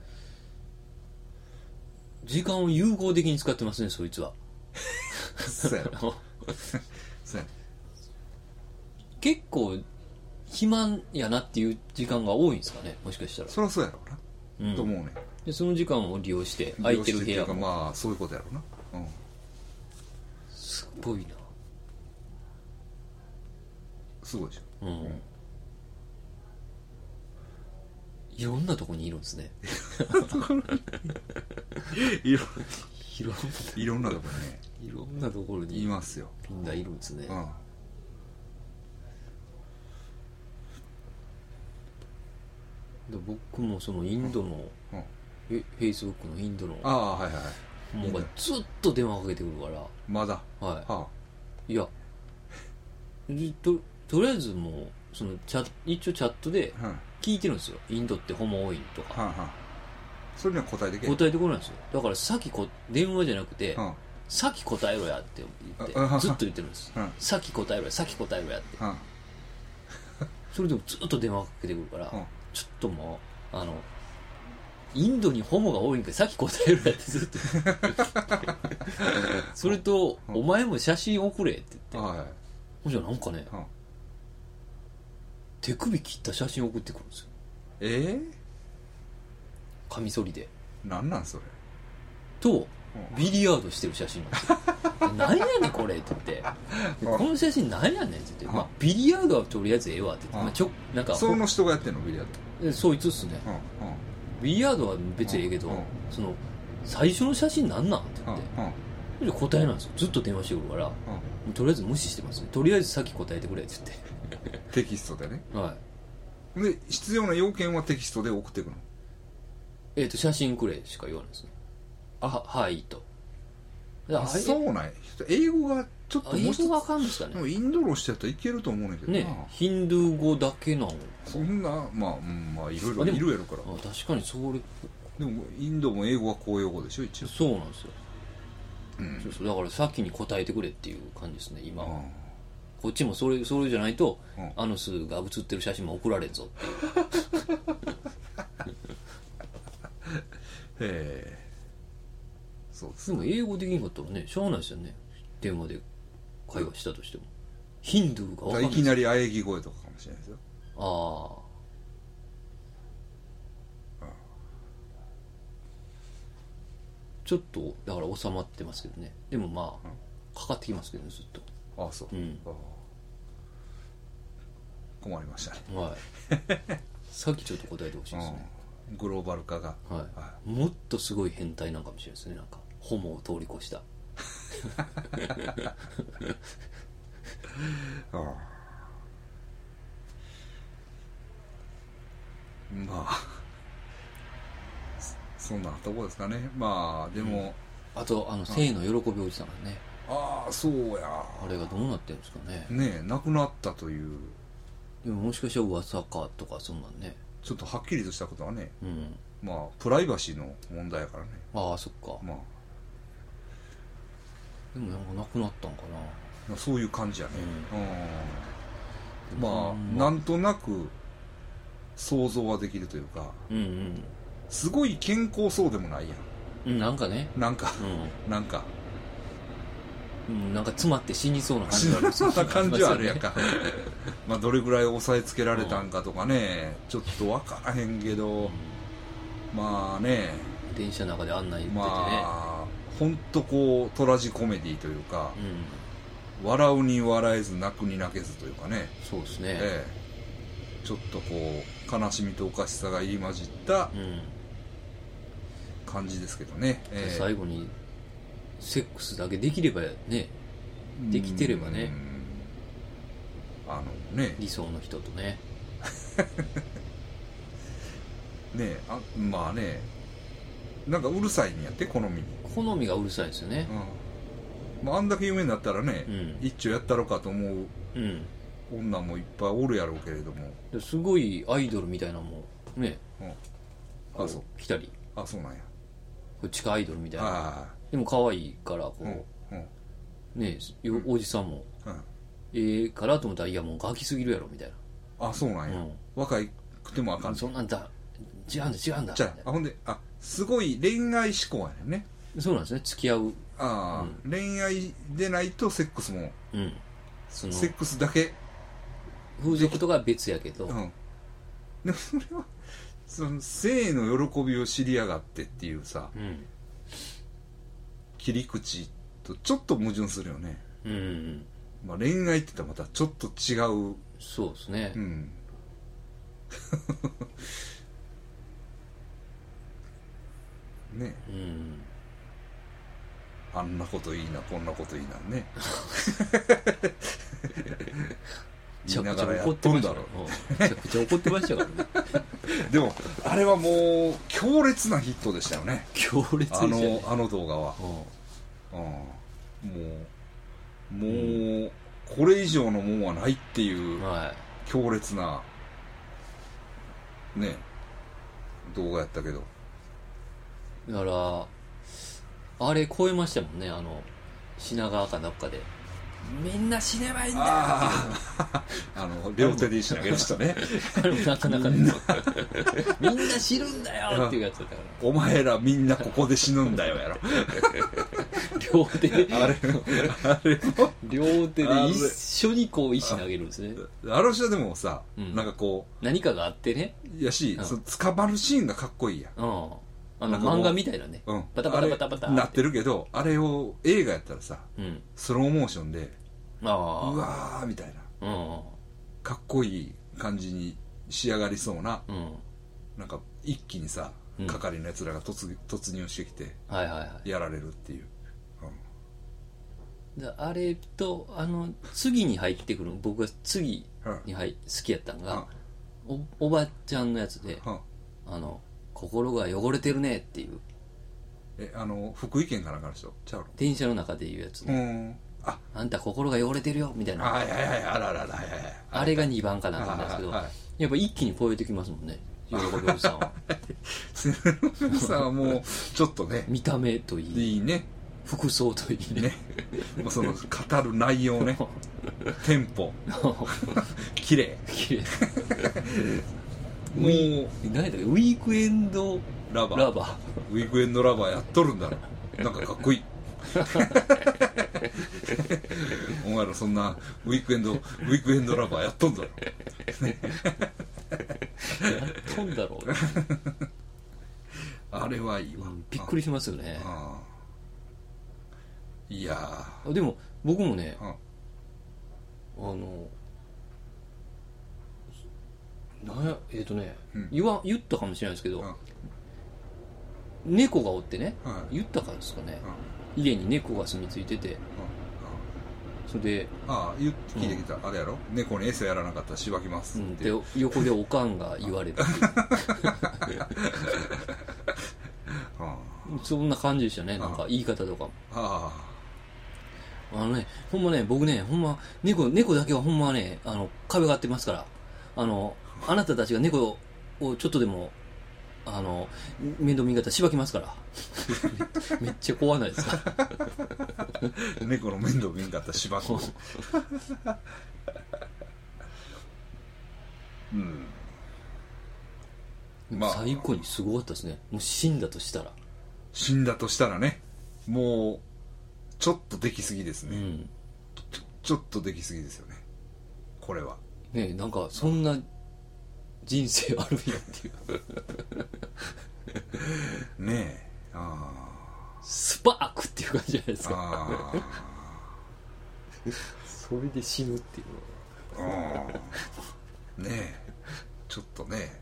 [SPEAKER 2] 時間を有効的に使ってますねそいつは
[SPEAKER 1] そうやろそうやね
[SPEAKER 2] 結構暇やなっていう時間が多いんですかねもしかしたら。
[SPEAKER 1] そりゃそうやろうな、うん、と思うね。
[SPEAKER 2] でその時間を利用して空いてる部屋
[SPEAKER 1] がまあそういうことやろうな、うん、
[SPEAKER 2] すごいな
[SPEAKER 1] すごいでしょ、うんうん、
[SPEAKER 2] いろんなとこにいるんですね
[SPEAKER 1] いろ
[SPEAKER 2] い
[SPEAKER 1] ろんなところね
[SPEAKER 2] いろんなところに
[SPEAKER 1] いますよ
[SPEAKER 2] みんないるんですね、うん、で僕もそのインドの、うんうん、フェイスブックのインドの
[SPEAKER 1] ああはいはい
[SPEAKER 2] もうずっと電話かけてくるから
[SPEAKER 1] まだ
[SPEAKER 2] はい、はあ、いやととりあえずもうそのチャ一応チャットで聞いてるんですよ、インドってホモ多いとか、はあはあ、
[SPEAKER 1] それには答えてけ
[SPEAKER 2] 答えてこないんですよ。だからさっきこ電話じゃなくて、はあ、さっき答えろやって言ってずっと言ってるんです、はあ、さっき答えろやさっき答えろやって、はあ、それでもずっと電話かけてくるから、はあ、ちょっともうあのインドにホモが多いんかさっき答えろやってずっとそれと、はあ、お前も写真送れって言って、はい、ほんじゃなんかね、はあ、手首切った写真送ってくるんですよ。
[SPEAKER 1] えー、
[SPEAKER 2] カミソリで。
[SPEAKER 1] なんなんそれ
[SPEAKER 2] とビリヤードしてる写真なんですよ何やねんこれって言ってこの写真何やねんって言って、まあ、ビリヤードはとりあえずええわって言って、まあ、ちょなんか
[SPEAKER 1] その人がやってんのビリヤー
[SPEAKER 2] ドそいつっすね、うんうん、ビリヤードは別にええけど、うんうん、その最初の写真なんなんって言って、うんうん、答えなんですよ。ずっと電話してくるから、うん、とりあえず無視してますね。とりあえずさっき答えてくれって言って
[SPEAKER 1] テキストでね。
[SPEAKER 2] はい。
[SPEAKER 1] で必要な要件はテキストで送っていくの。
[SPEAKER 2] えっ、ー、と写真くれしか言わないですね。あははいと。
[SPEAKER 1] あそうなんや。英語がちょっと
[SPEAKER 2] もう英語わかんですかね。
[SPEAKER 1] でもインドロしてやったらいけると思うんだけどな。
[SPEAKER 2] ね、ヒンドゥー語だけなの。
[SPEAKER 1] そんなまあ、うん、まあいろいろいるやろから。
[SPEAKER 2] あ確かにそれ。
[SPEAKER 1] でもインドも英語は公用語でしょ一応。
[SPEAKER 2] そうなんですよ。うん、そうそうだから先に答えてくれっていう感じですね今。うんこっちもそれそれじゃないと、うん、アヌスが写ってる写真も送られんぞっていう
[SPEAKER 1] へえそうです。
[SPEAKER 2] でも英語できんかったらねしょうがないですよね電話で会話したとしても、うん、ヒンドゥーが分かんない
[SPEAKER 1] いきなり喘ぎ声とかかもしれないですよ。
[SPEAKER 2] ああちょっとだから収まってますけどね。でもまあ、うん、かかってきますけどねずっと。
[SPEAKER 1] ああそう、うん、ああ困りましたね。
[SPEAKER 2] はい。さっきちょっと答えてほしいですね。
[SPEAKER 1] うん、グローバル化が、
[SPEAKER 2] はいはい、もっとすごい変態なんかもしれないですね。なんかホモを通り越した。ああ
[SPEAKER 1] まあそんなとこですかね。まあでも、
[SPEAKER 2] うん、あとあの性の喜びおじさんがね。
[SPEAKER 1] ああそうや
[SPEAKER 2] あれがどうなってるんですかね。
[SPEAKER 1] ねえ亡くなったという。
[SPEAKER 2] でももしかしたら噂かとかそんなんね
[SPEAKER 1] ちょっとはっきりとしたことはね、うん、まあプライバシーの問題やからね。
[SPEAKER 2] ああそっか。まあでもなんか亡くなったんか
[SPEAKER 1] な。そういう感じやね、うん、まあ、まあ、なんとなく想像はできるというか、うんうん、すごい健康そうでもないや
[SPEAKER 2] ん、うん、なんかね
[SPEAKER 1] なんか、うん、なんか
[SPEAKER 2] うん、なんか詰まって死にそうな感じ
[SPEAKER 1] があるそんな感じはあるやんかまあどれぐらい押さえつけられたんかとかね、うん、ちょっと分からへんけど、うん、まあね
[SPEAKER 2] 電車の中で案内言っててね、
[SPEAKER 1] まあほんとこうトラジコメディというか、うん、笑うに笑えず泣くに泣けずというかね。
[SPEAKER 2] そうですね、ええ、
[SPEAKER 1] ちょっとこう悲しみとおかしさが入り混じった感じですけどね、
[SPEAKER 2] うんえー、最後にセックスだけできればねできてればね
[SPEAKER 1] あのね
[SPEAKER 2] 理想の人とね
[SPEAKER 1] ねあまあねなんかうるさいんやって好みに
[SPEAKER 2] 好みがうるさいですよね、
[SPEAKER 1] うんまあ、あんだけ有名になったらね、うん、一丁やったろかと思う、うん、女もいっぱいおるやろうけれども
[SPEAKER 2] すごいアイドルみたいなのもね、
[SPEAKER 1] うん、あそう
[SPEAKER 2] 来たり
[SPEAKER 1] あそうなんや
[SPEAKER 2] 地下アイドルみたいなでも可愛いからこう、うんうん、ねおじさんも、うん、ええー、からと思ったらいやもうガキすぎるやろみたい
[SPEAKER 1] なあそうなんや、うん、若くてもあかん
[SPEAKER 2] そんなんだ違うんだ違うんだ
[SPEAKER 1] じゃあほんであすごい恋愛志向やねんね
[SPEAKER 2] そうなんですね付き合う
[SPEAKER 1] ああ、うん、恋愛でないとセックスも、うん、そのセックスだけ
[SPEAKER 2] 風俗とかは別やけど、うん、
[SPEAKER 1] でもそれはその性の喜びを知りやがってっていうさ、うん、切り口とちょっと矛盾するよね、うんうん、まあ、恋愛って言ったらまたちょっと違う
[SPEAKER 2] そうですね、うん
[SPEAKER 1] ね、うん、あんなこといいなこんなこといいなね言いながらやっとんだろう
[SPEAKER 2] めちゃくちゃ怒ってましたからね
[SPEAKER 1] でもあれはもう強烈なヒットでしたよね
[SPEAKER 2] 強烈でしたね
[SPEAKER 1] あの、あの動画は、うん、もうもう、うん、これ以上のもんはないっていう、はい、強烈なね動画やったけど
[SPEAKER 2] だからあれ超えましたもんねあの品川かなんかでみんな死ねばいいんだよ
[SPEAKER 1] ああの両手で石投げる人ね
[SPEAKER 2] あれもなかなかねみんな死ぬんだよっていうやつだから
[SPEAKER 1] お前らみんなここで死ぬんだよやろ
[SPEAKER 2] 両手であれあれ両手で一緒にこう石投げるんですね
[SPEAKER 1] あの人でもさ、うん、なんかこ
[SPEAKER 2] う何かがあってね
[SPEAKER 1] やし、うん、その捕まるシーンがかっこいいやん、うん
[SPEAKER 2] あの漫画みたいなね、うん、バタバタバタバタ
[SPEAKER 1] なってるけどあれを映画やったらさ、うん、スローモーションであうわーみたいな、うん、かっこいい感じに仕上がりそうな、うん、なんか一気にさ、うん、係のやつらが 突, 突入してきて、はいはいはい、やられるっていう、
[SPEAKER 2] うん、だあれとあの次に入ってくる僕が次に入、うん、好きやったのが、うん、お, おばちゃんのやつで、うん、あの心が汚れてるねっていう
[SPEAKER 1] えあの福井県かなんかの人ちゃうの
[SPEAKER 2] 電車の中で言うやつねああんた心が汚れてるよみたいな
[SPEAKER 1] はいはいはいあらららはいはい
[SPEAKER 2] あれがにばんかなと思うんですけど、はいはい、やっぱ一気に超えてきますもんね喜びおじさんは
[SPEAKER 1] 喜びおじさんはもうちょっとね
[SPEAKER 2] 見た目といい
[SPEAKER 1] いいね
[SPEAKER 2] 服装といいねね
[SPEAKER 1] もうその語る内容ねテンポ綺麗綺麗
[SPEAKER 2] もう何だっけウィークエンド
[SPEAKER 1] ラバー
[SPEAKER 2] ラバー
[SPEAKER 1] ウィークエンドラバーやっとるんだろなんかかっこいいお前らそんなウィークエンドウィークエンドラバーやっとんだろ
[SPEAKER 2] やっとんだろ
[SPEAKER 1] あれはいいわ、
[SPEAKER 2] うん、びっくりしますよね
[SPEAKER 1] あいや
[SPEAKER 2] でも僕もねあのなんやえっ、ー、とね、うん、言わ言ったかもしれないですけど、うん、猫がおってね、はい、言ったからですかね、うん、家に猫が住み着いてて、うん、それで
[SPEAKER 1] ああ言って聞いてきた、うん、あれやろ猫に餌やらなかったらしばきますって、うん、
[SPEAKER 2] で横でおかんが言われるそんな感じでしたねなんか言い方とかもああのねほんまね僕ねほんま猫猫だけはほんまねあの壁があってますからあのあなたたちが猫をちょっとでもあの面倒見方しばきますからめっちゃ怖ないですか
[SPEAKER 1] 猫の面倒見方しばくうん
[SPEAKER 2] まあ最後にすごかったですねもう死んだとしたら
[SPEAKER 1] 死んだとしたらねもうちょっとできすぎですね、うん、ち, ょちょっとできすぎですよねこれは
[SPEAKER 2] ねえなんかそんな人生あるんやって
[SPEAKER 1] いうねえあ
[SPEAKER 2] スパークっていう感じじゃないですかあそれで死ぬっていう
[SPEAKER 1] あねえちょっとね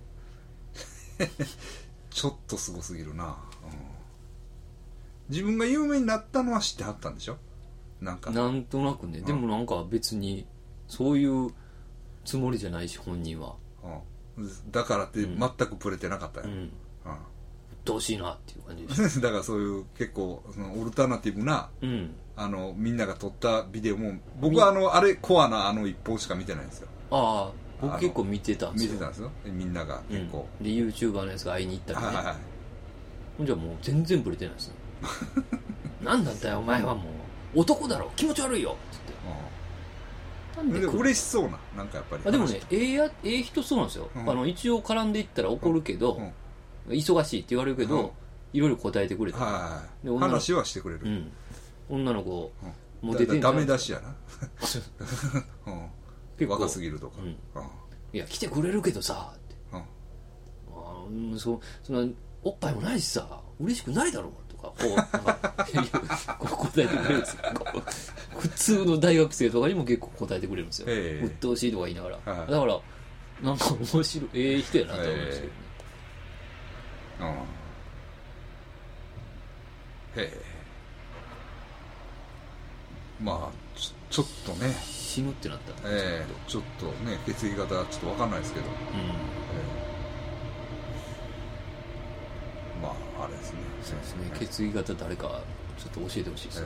[SPEAKER 1] ちょっとすごすぎるな、うん、自分が有名になったのは知ってはったんでしょ。なんか
[SPEAKER 2] なんとなくね、うん、でもなんか別にそういうつもりじゃないし本人は、
[SPEAKER 1] うん、だからって全くプレてなかったよ、うんうん、うっ
[SPEAKER 2] とうしいなっていう感じです
[SPEAKER 1] だからそういう結構そのオルタナティブな、うん、あのみんなが撮ったビデオも僕はあのあれコアなあの一本しか見てないんですよ。
[SPEAKER 2] ああ僕結構見てたんですよ。
[SPEAKER 1] 見てたんですよみんなが結構、
[SPEAKER 2] うん、で YouTuber のやつが会いに行ったりね、はいはい、じゃあもう全然ブレてないですねなんだったよお前はもう男だろ気持ち悪いよって言って、
[SPEAKER 1] なんで嬉しそうななんかやっぱり
[SPEAKER 2] あでもねええやええ人そうなんですよ、うん、あの一応絡んでいったら怒るけど、うんうん、忙しいって言われるけど、うん、いろいろ答えてくれた、は
[SPEAKER 1] いはい、話はしてくれる、
[SPEAKER 2] うん、女の子、
[SPEAKER 1] うん、もう出てんじゃないですか。ダメ出しやな、うん結構若すぎるとか、うんうん、
[SPEAKER 2] いや来てくれるけどさって、うん、ああ そ, そんなおっぱいもないしさ嬉しくないだろうとかこうなんかこう答えてくれるんですよ普通の大学生とかにも結構答えてくれるんですよ、えー、鬱陶しいとか言いながら、はい、だからなんか面白いええ人やなと思うんですけどね、えー、うんへ
[SPEAKER 1] えまあち ょ, ちょっとね
[SPEAKER 2] 死ぬってなったん
[SPEAKER 1] ですけど、えー、ちょっとね血液型ちょっと分かんないですけど、うんえー、まああれですね
[SPEAKER 2] そうですね、えー、血液型誰かちょっと教えてほしいですよね、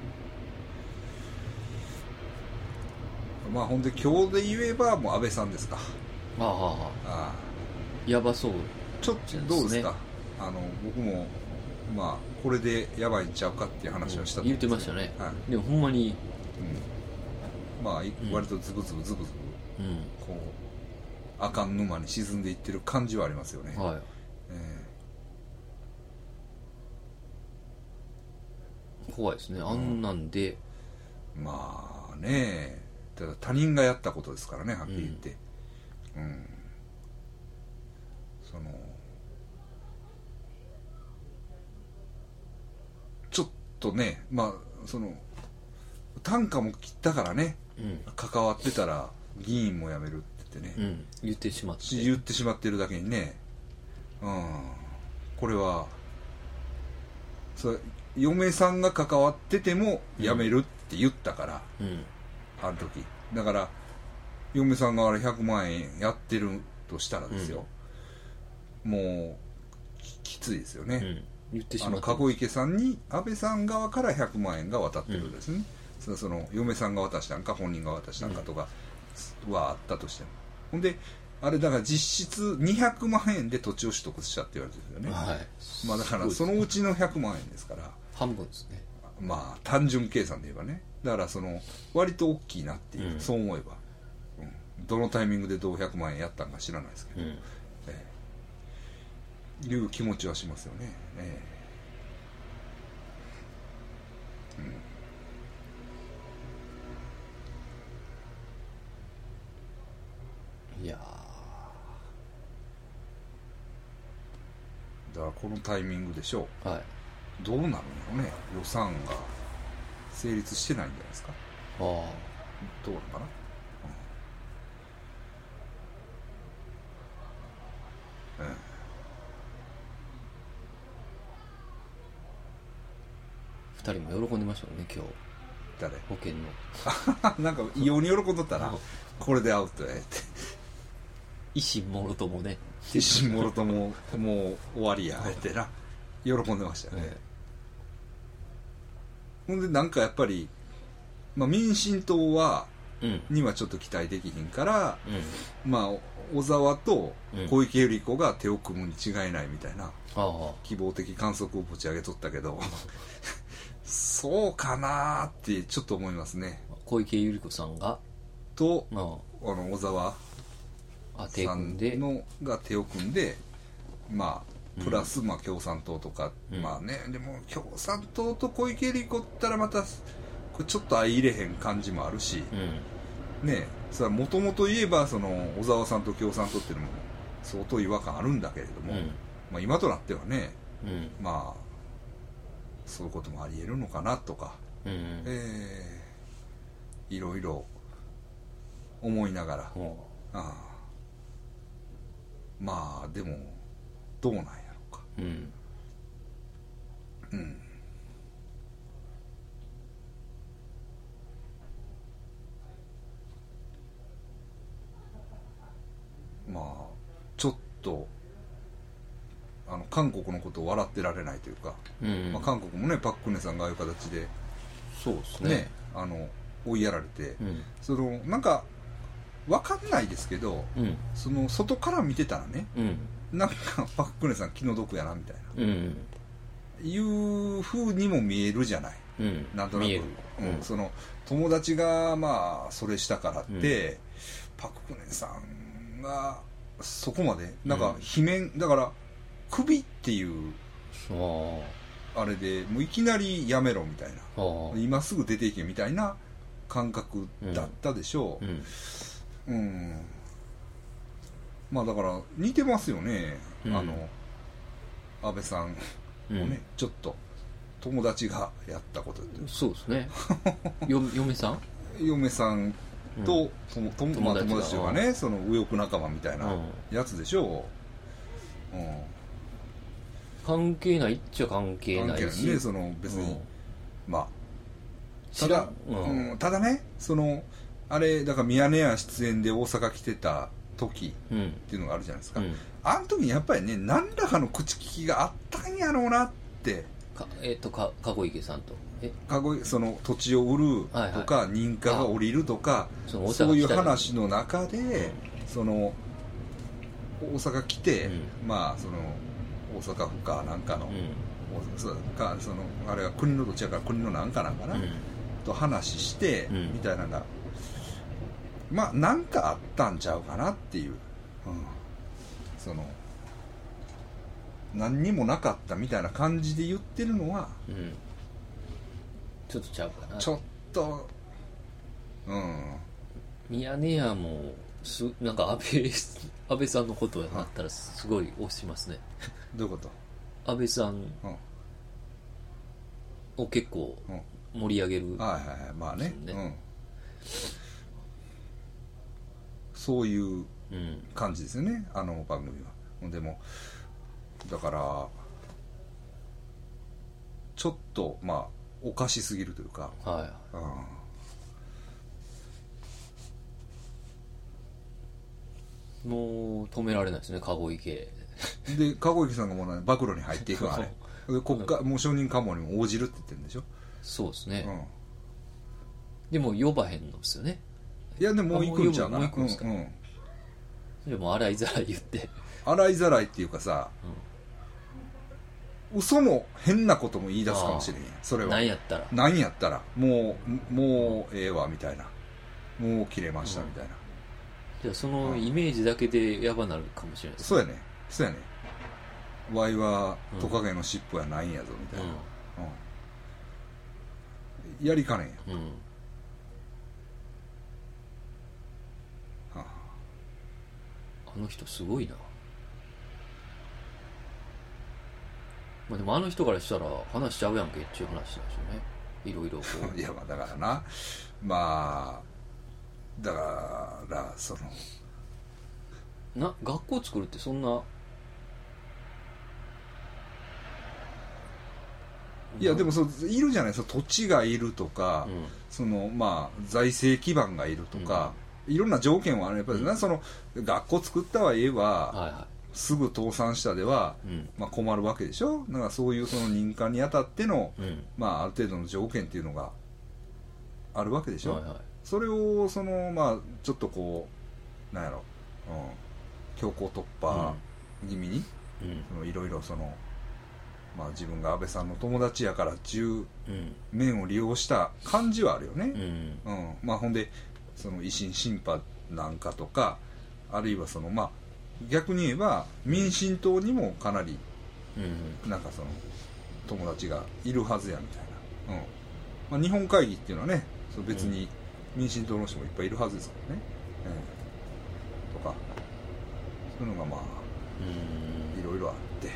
[SPEAKER 1] えー、まあほんで今日で言えばもう安倍さんですか。
[SPEAKER 2] ああああやばそう、ね、
[SPEAKER 1] ちょっとどうですか。あの僕もまあこれでやばいんちゃうかっていう話をしたと思うんですけど、
[SPEAKER 2] 言ってましたね、はい、でもほんまに、
[SPEAKER 1] うん、まあ割とズブズブズブズブ、うん、こうあかん沼に沈んでいってる感じはありますよね、はい
[SPEAKER 2] えー、怖いですねあんなんで、
[SPEAKER 1] うん、まあねただ他人がやったことですからねはっきり言って、うん、うん、そのちょっとねまあその単価も切ったからね、うん、関わってたら議員も辞めるって言ってね、
[SPEAKER 2] うん、言ってしまって
[SPEAKER 1] 言ってしまってるだけにね、うん、これはそれ嫁さんが関わってても辞めるって言ったから、うん、ある時だから嫁さんがあれひゃくまんえんやってるとしたらですよ、うん、もう き, きついですよね、うん
[SPEAKER 2] 言ってしま
[SPEAKER 1] あの籠池さんに安倍さん側からひゃくまんえんが渡ってるんですね、うん、その嫁さんが渡したんか本人が渡したんかとかはあったとしても、ほんであれだから実質にひゃくまんえんで土地を取得したって言われてるんですよね、はい、まあだからそのうちのひゃくまんえんですから
[SPEAKER 2] 半分ですね、
[SPEAKER 1] まあ単純計算で言えばねだからその割と大きいなっていう、うん、そう思えば、うん、どのタイミングでどうひゃくまんえんやったんか知らないですけど、うんええ、いう気持ちはしますよね、ええ
[SPEAKER 2] うん、いや
[SPEAKER 1] だからこのタイミングでしょう、はい、どうなるんだろうね予算が成立してないんじゃないですか。ああどうなのかな、うんええ
[SPEAKER 2] ふたりも喜んでましたよね今日。
[SPEAKER 1] 誰
[SPEAKER 2] 保険の
[SPEAKER 1] なんか異様に喜んどったなこれでアウトやって
[SPEAKER 2] 一心もろともね
[SPEAKER 1] 一心もろとももう終わりやってな喜んでましたよね、ええ、ほんでなんかやっぱり、まあ、民進党は、うん、にはちょっと期待できひんから、うん、まあ小沢と小池百合子が手を組むに違いないみたいな、うん、希望的観測をぶち上げとったけどそうかなーってちょっと思いますね。
[SPEAKER 2] 小池百合子さんが
[SPEAKER 1] とあの小沢さんのが手を組んでまあプラス、まあ、共産党とか、うん、まあねでも共産党と小池百合子ったらまたこれちょっと相入れへん感じもあるし、うん、ねそれはもともと言えばその小沢さんと共産党っていうのも相当違和感あるんだけれども、うんまあ、今となってはね、うん、まあそういうこともあり得るのかなとか、うんえー、いろいろ思いながら、うん、あまあでもどうなんやろうか。
[SPEAKER 2] うん
[SPEAKER 1] うんまあちょっとあの韓国のことを笑ってられないというか、
[SPEAKER 2] うん
[SPEAKER 1] まあ、韓国もねパク・クネさんがああいう形で
[SPEAKER 2] そうですね
[SPEAKER 1] ねあの追いやられて、
[SPEAKER 2] うん、
[SPEAKER 1] そのなんか分かんないですけど、
[SPEAKER 2] うん、
[SPEAKER 1] その外から見てたらね、
[SPEAKER 2] うん、
[SPEAKER 1] なんかパク・クネさん気の毒やなみたいな、
[SPEAKER 2] うん、
[SPEAKER 1] いう風にも見えるじゃない、
[SPEAKER 2] うん、
[SPEAKER 1] なんとなく
[SPEAKER 2] 見える、
[SPEAKER 1] うん、その友達がまあそれしたからって、うん、パク・クネさんがそこまでなんか罷免、うん、だからクビっていうあれでもういきなりやめろみたいな、今すぐ出ていけみたいな感覚だったでしょう、うんうん、まあだから似てますよね、うん、あの安倍さんもね、うん、ちょっと友達がやったことって
[SPEAKER 2] そうですねよ嫁さん
[SPEAKER 1] 嫁さんと、うん、友, 友, 友達とかねその右翼仲間みたいなやつでしょう、うん、
[SPEAKER 2] 関係ないっちゃ関係ないし関係ない
[SPEAKER 1] ねその別に、うん、まあただ、うんうん、ただねそのあれだからミヤネ屋出演で大阪来てた時っていうのがあるじゃないですか、うん、あの時にやっぱりね何らかの口利きがあったんやろうなって
[SPEAKER 2] かえっ、ー、とか籠池さんと
[SPEAKER 1] え籠その土地を売るとか、はいはい、認可が下りるとかそ, そういう話の中で、うん、その大阪来て、うん、まあその大阪府かなんかの、うん、そかそのあれは国の土地やから国のなんかなんかな、うん、と話して、うん、みたいなのがまあなんかあったんちゃうかなっていう、うん、その何にもなかったみたいな感じで言ってるのは、うん、
[SPEAKER 2] ちょっとちゃうかな
[SPEAKER 1] ちょっとうん
[SPEAKER 2] ミヤネ屋もすなんか安倍安倍さんのことになったらすごい推しますね
[SPEAKER 1] どういうこと
[SPEAKER 2] 安倍さんを結構盛り上げる、
[SPEAKER 1] うん、はいはいはいまあね、うん、そういう感じですよね、あの番組は。でもだからちょっとまあおかしすぎるというか、はい、
[SPEAKER 2] うん、もう止められないですね籠池
[SPEAKER 1] で籠池さんがもう、ね、暴露に入っていくあれで国家もう証人喚問にも応じるって言ってるんでしょ。
[SPEAKER 2] そうですね、うん、でも呼ばへんのですよね。
[SPEAKER 1] いやでももう行くんちゃうかな。
[SPEAKER 2] もう行くんですか、うんうん、それも洗いざらい言って
[SPEAKER 1] 洗いざらいっていうかさ、うん、嘘の変なことも言い出すかもしれんやん。それは
[SPEAKER 2] 何やったら
[SPEAKER 1] 何やったらもうもうええわみたいな、もう切れましたみたいな、うん、
[SPEAKER 2] じゃあそのイメージだけでやばなるかもしれないです、
[SPEAKER 1] ね、そうやねそうやねワイはトカゲの尻尾やないんやぞみたいな、うんうん、やりかねんや、うんはあ、
[SPEAKER 2] あの人すごいな。まあでもあの人からしたら話しちゃうやんけっていう話なんでしょうね。いろいろこ
[SPEAKER 1] ういやまあだからなまあだからその
[SPEAKER 2] な学校作るってそんない
[SPEAKER 1] やでもそういるじゃない、その土地がいるとか、うん、そのまあ財政基盤がいるとか、うん、いろんな条件はあるやっぱり、ね、うん、その学校作ったは言えば、はいはい、すぐ倒産したでは、うんまあ、困るわけでしょ。だからそういうその認可にあたっての、うんまあ、ある程度の条件っていうのがあるわけでしょ、はいはい、それをそのまあちょっとこうなんやろ、うん、強行突破気味にいろいろそのまあ、自分が安倍さんの友達やからっていう面を利用した感じはあるよね、うんうんまあ、ほんでその維新新派なんかとかあるいはそのまあ逆に言えば民進党にもかなりなんかその友達がいるはずやみたいな、うんまあ、日本会議っていうのはねそ別に民進党の人もいっぱいいるはずですからね、えー、とかそういうのがまあいろいろあって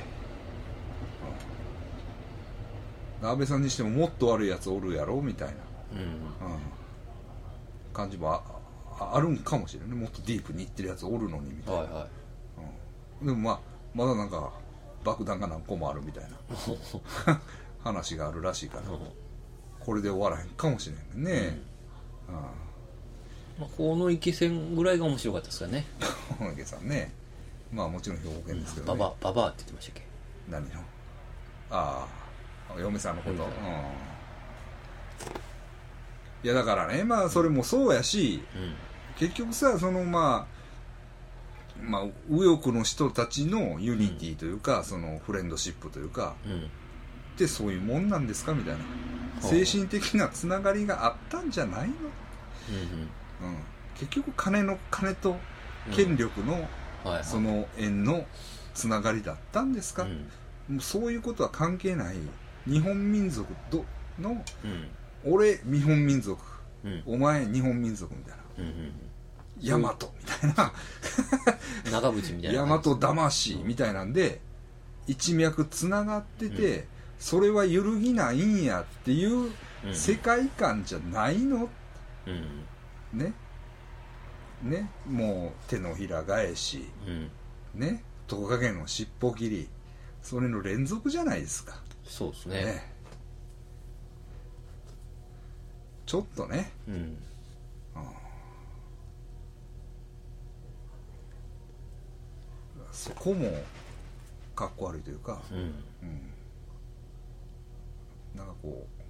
[SPEAKER 1] 安倍さんにしてももっと悪いやつおるやろみたいな、うんうん、感じも あ, あるんかもしれないね。もっとディープにいってるやつおるのにみたいな、はいはいでもまあまだなんか爆弾が何個もあるみたいな話があるらしいからこれで終わらへんかもしれんね、うん、あ
[SPEAKER 2] まあ、河野池線ぐらいが面白かったですかね。
[SPEAKER 1] 河野池さんね、まあもちろん兵庫県ですけどね。
[SPEAKER 2] ババババアって言ってましたっけ。
[SPEAKER 1] 何のああ嫁さんのこと、うん、いやだからね、まあそれもそうやし、うん、結局さそのまあまあ右翼の人たちのユニティというか、うん、そのフレンドシップというか、うん、ってそういうもんなんですかみたいな、精神的なつながりがあったんじゃないの、うんうん、結局金の金と権力の、うんはいはい、その縁のつながりだったんですか、うん、もうそういうことは関係ない日本民族の、うん、俺日本民族、うん、お前日本民族みたいな、うんうん、大和みたいな
[SPEAKER 2] 長渕みたいな
[SPEAKER 1] 大和魂みたいなんで一脈つながってて、うん、それは揺るぎないんやっていう世界観じゃないの、うん、ねね、もう手のひら返し、うん、ね、トカゲの尻尾切り、それの連続じゃないですか。
[SPEAKER 2] そうですね。ね、
[SPEAKER 1] ちょっとね、うん、うん、そこもかっこ悪いというか、うんうん、なんかこう。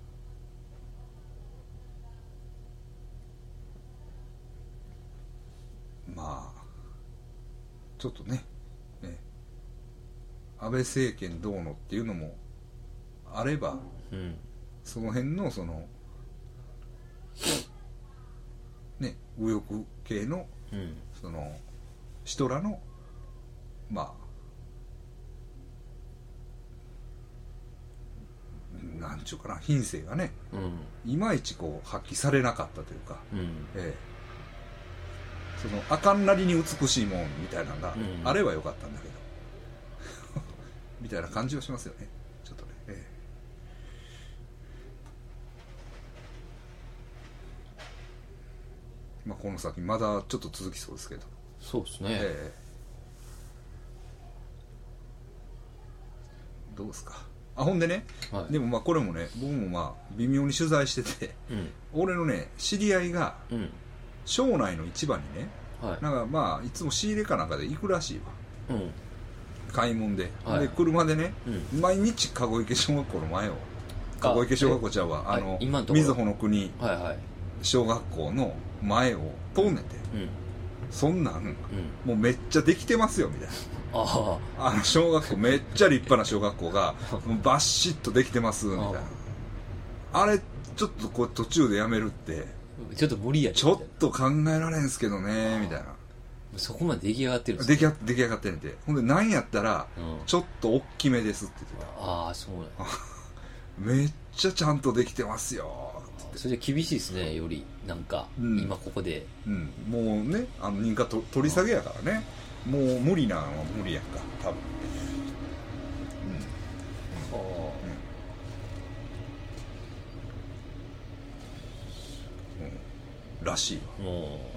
[SPEAKER 1] まあちょっと ね, ね安倍政権どうのっていうのもあれば、うん、その辺のそのね右翼系の、うん、その人らのまあなんちゅうかな品性がね、うん、いまいちこう発揮されなかったというか、うん、ええそのあかんなりに美しいもんみたいなのが、うん、あればよかったんだけどみたいな感じはしますよねちょっとね、ええ、まあこの先まだちょっと続きそうですけど
[SPEAKER 2] そうですね、え
[SPEAKER 1] え、どうですかあほんでね、はい、でもまあこれもね僕もまあ微妙に取材してて、うん、俺のね知り合いが、うん庄内の市場にね、はい、なんかまあいつも仕入れかなんかで行くらしいわ、うん、買い物で、はい、で車でね、うん、毎日籠池小学校の前を籠池小学校ちゃうわあの瑞穂の国小学校の前を通んねんて、うん、そんなん、うん、もうめっちゃできてますよみたいなああの小学校めっちゃ立派な小学校がもうバッシッとできてますみたいな あ, あれちょっとこう途中でやめるって
[SPEAKER 2] ちょっと無理や
[SPEAKER 1] ちょっと考えられんすけどねみたいな
[SPEAKER 2] そこまで出来上がってるんです
[SPEAKER 1] か出来出来上がってるんでほんで何やったら、うん、ちょっと大きめですって言ってた
[SPEAKER 2] ああそうなん
[SPEAKER 1] めっちゃちゃんとできてますよってって
[SPEAKER 2] それじゃ厳しいですねよりなんか、うん、今ここで、
[SPEAKER 1] うん、もうねあの認可と取り下げやからねもう無理なのは無理やんか多分うん、うんらしいわ、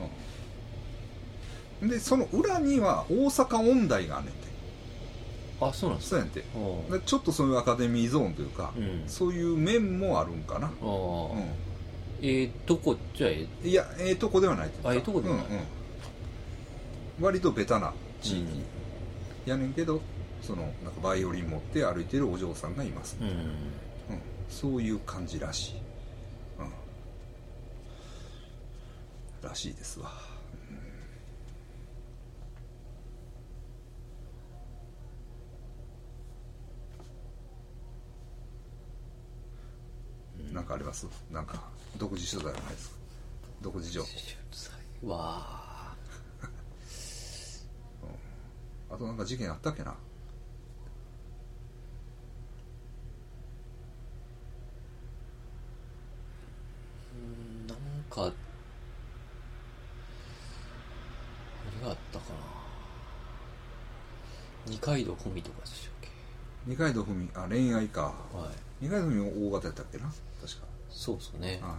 [SPEAKER 1] うん、でその裏には大阪音大があんねんて
[SPEAKER 2] あそうなんですか
[SPEAKER 1] そうやんてでちょっとそういうアカデミーゾーンというか、うん、そういう面もあるんかな、うん、
[SPEAKER 2] ええー、とこじゃえ
[SPEAKER 1] いやええー、とこではない
[SPEAKER 2] あええー、とこではない、うんうん、
[SPEAKER 1] 割とベタな地域、うん、やねんけどそのなんかバイオリン持って歩いてるお嬢さんがいます、うんうん、そういう感じらしいらしいですわ、うん、なんかありますなんか独自取材はないですか独自情報
[SPEAKER 2] わ
[SPEAKER 1] うん、あとなんか事件あったっけな
[SPEAKER 2] うんなんか何があったかな二階堂ふみとかでしたっけ
[SPEAKER 1] 二階堂ふみあ恋愛か、はい、二階堂ふみ大型やったっけな確か
[SPEAKER 2] そうですねあ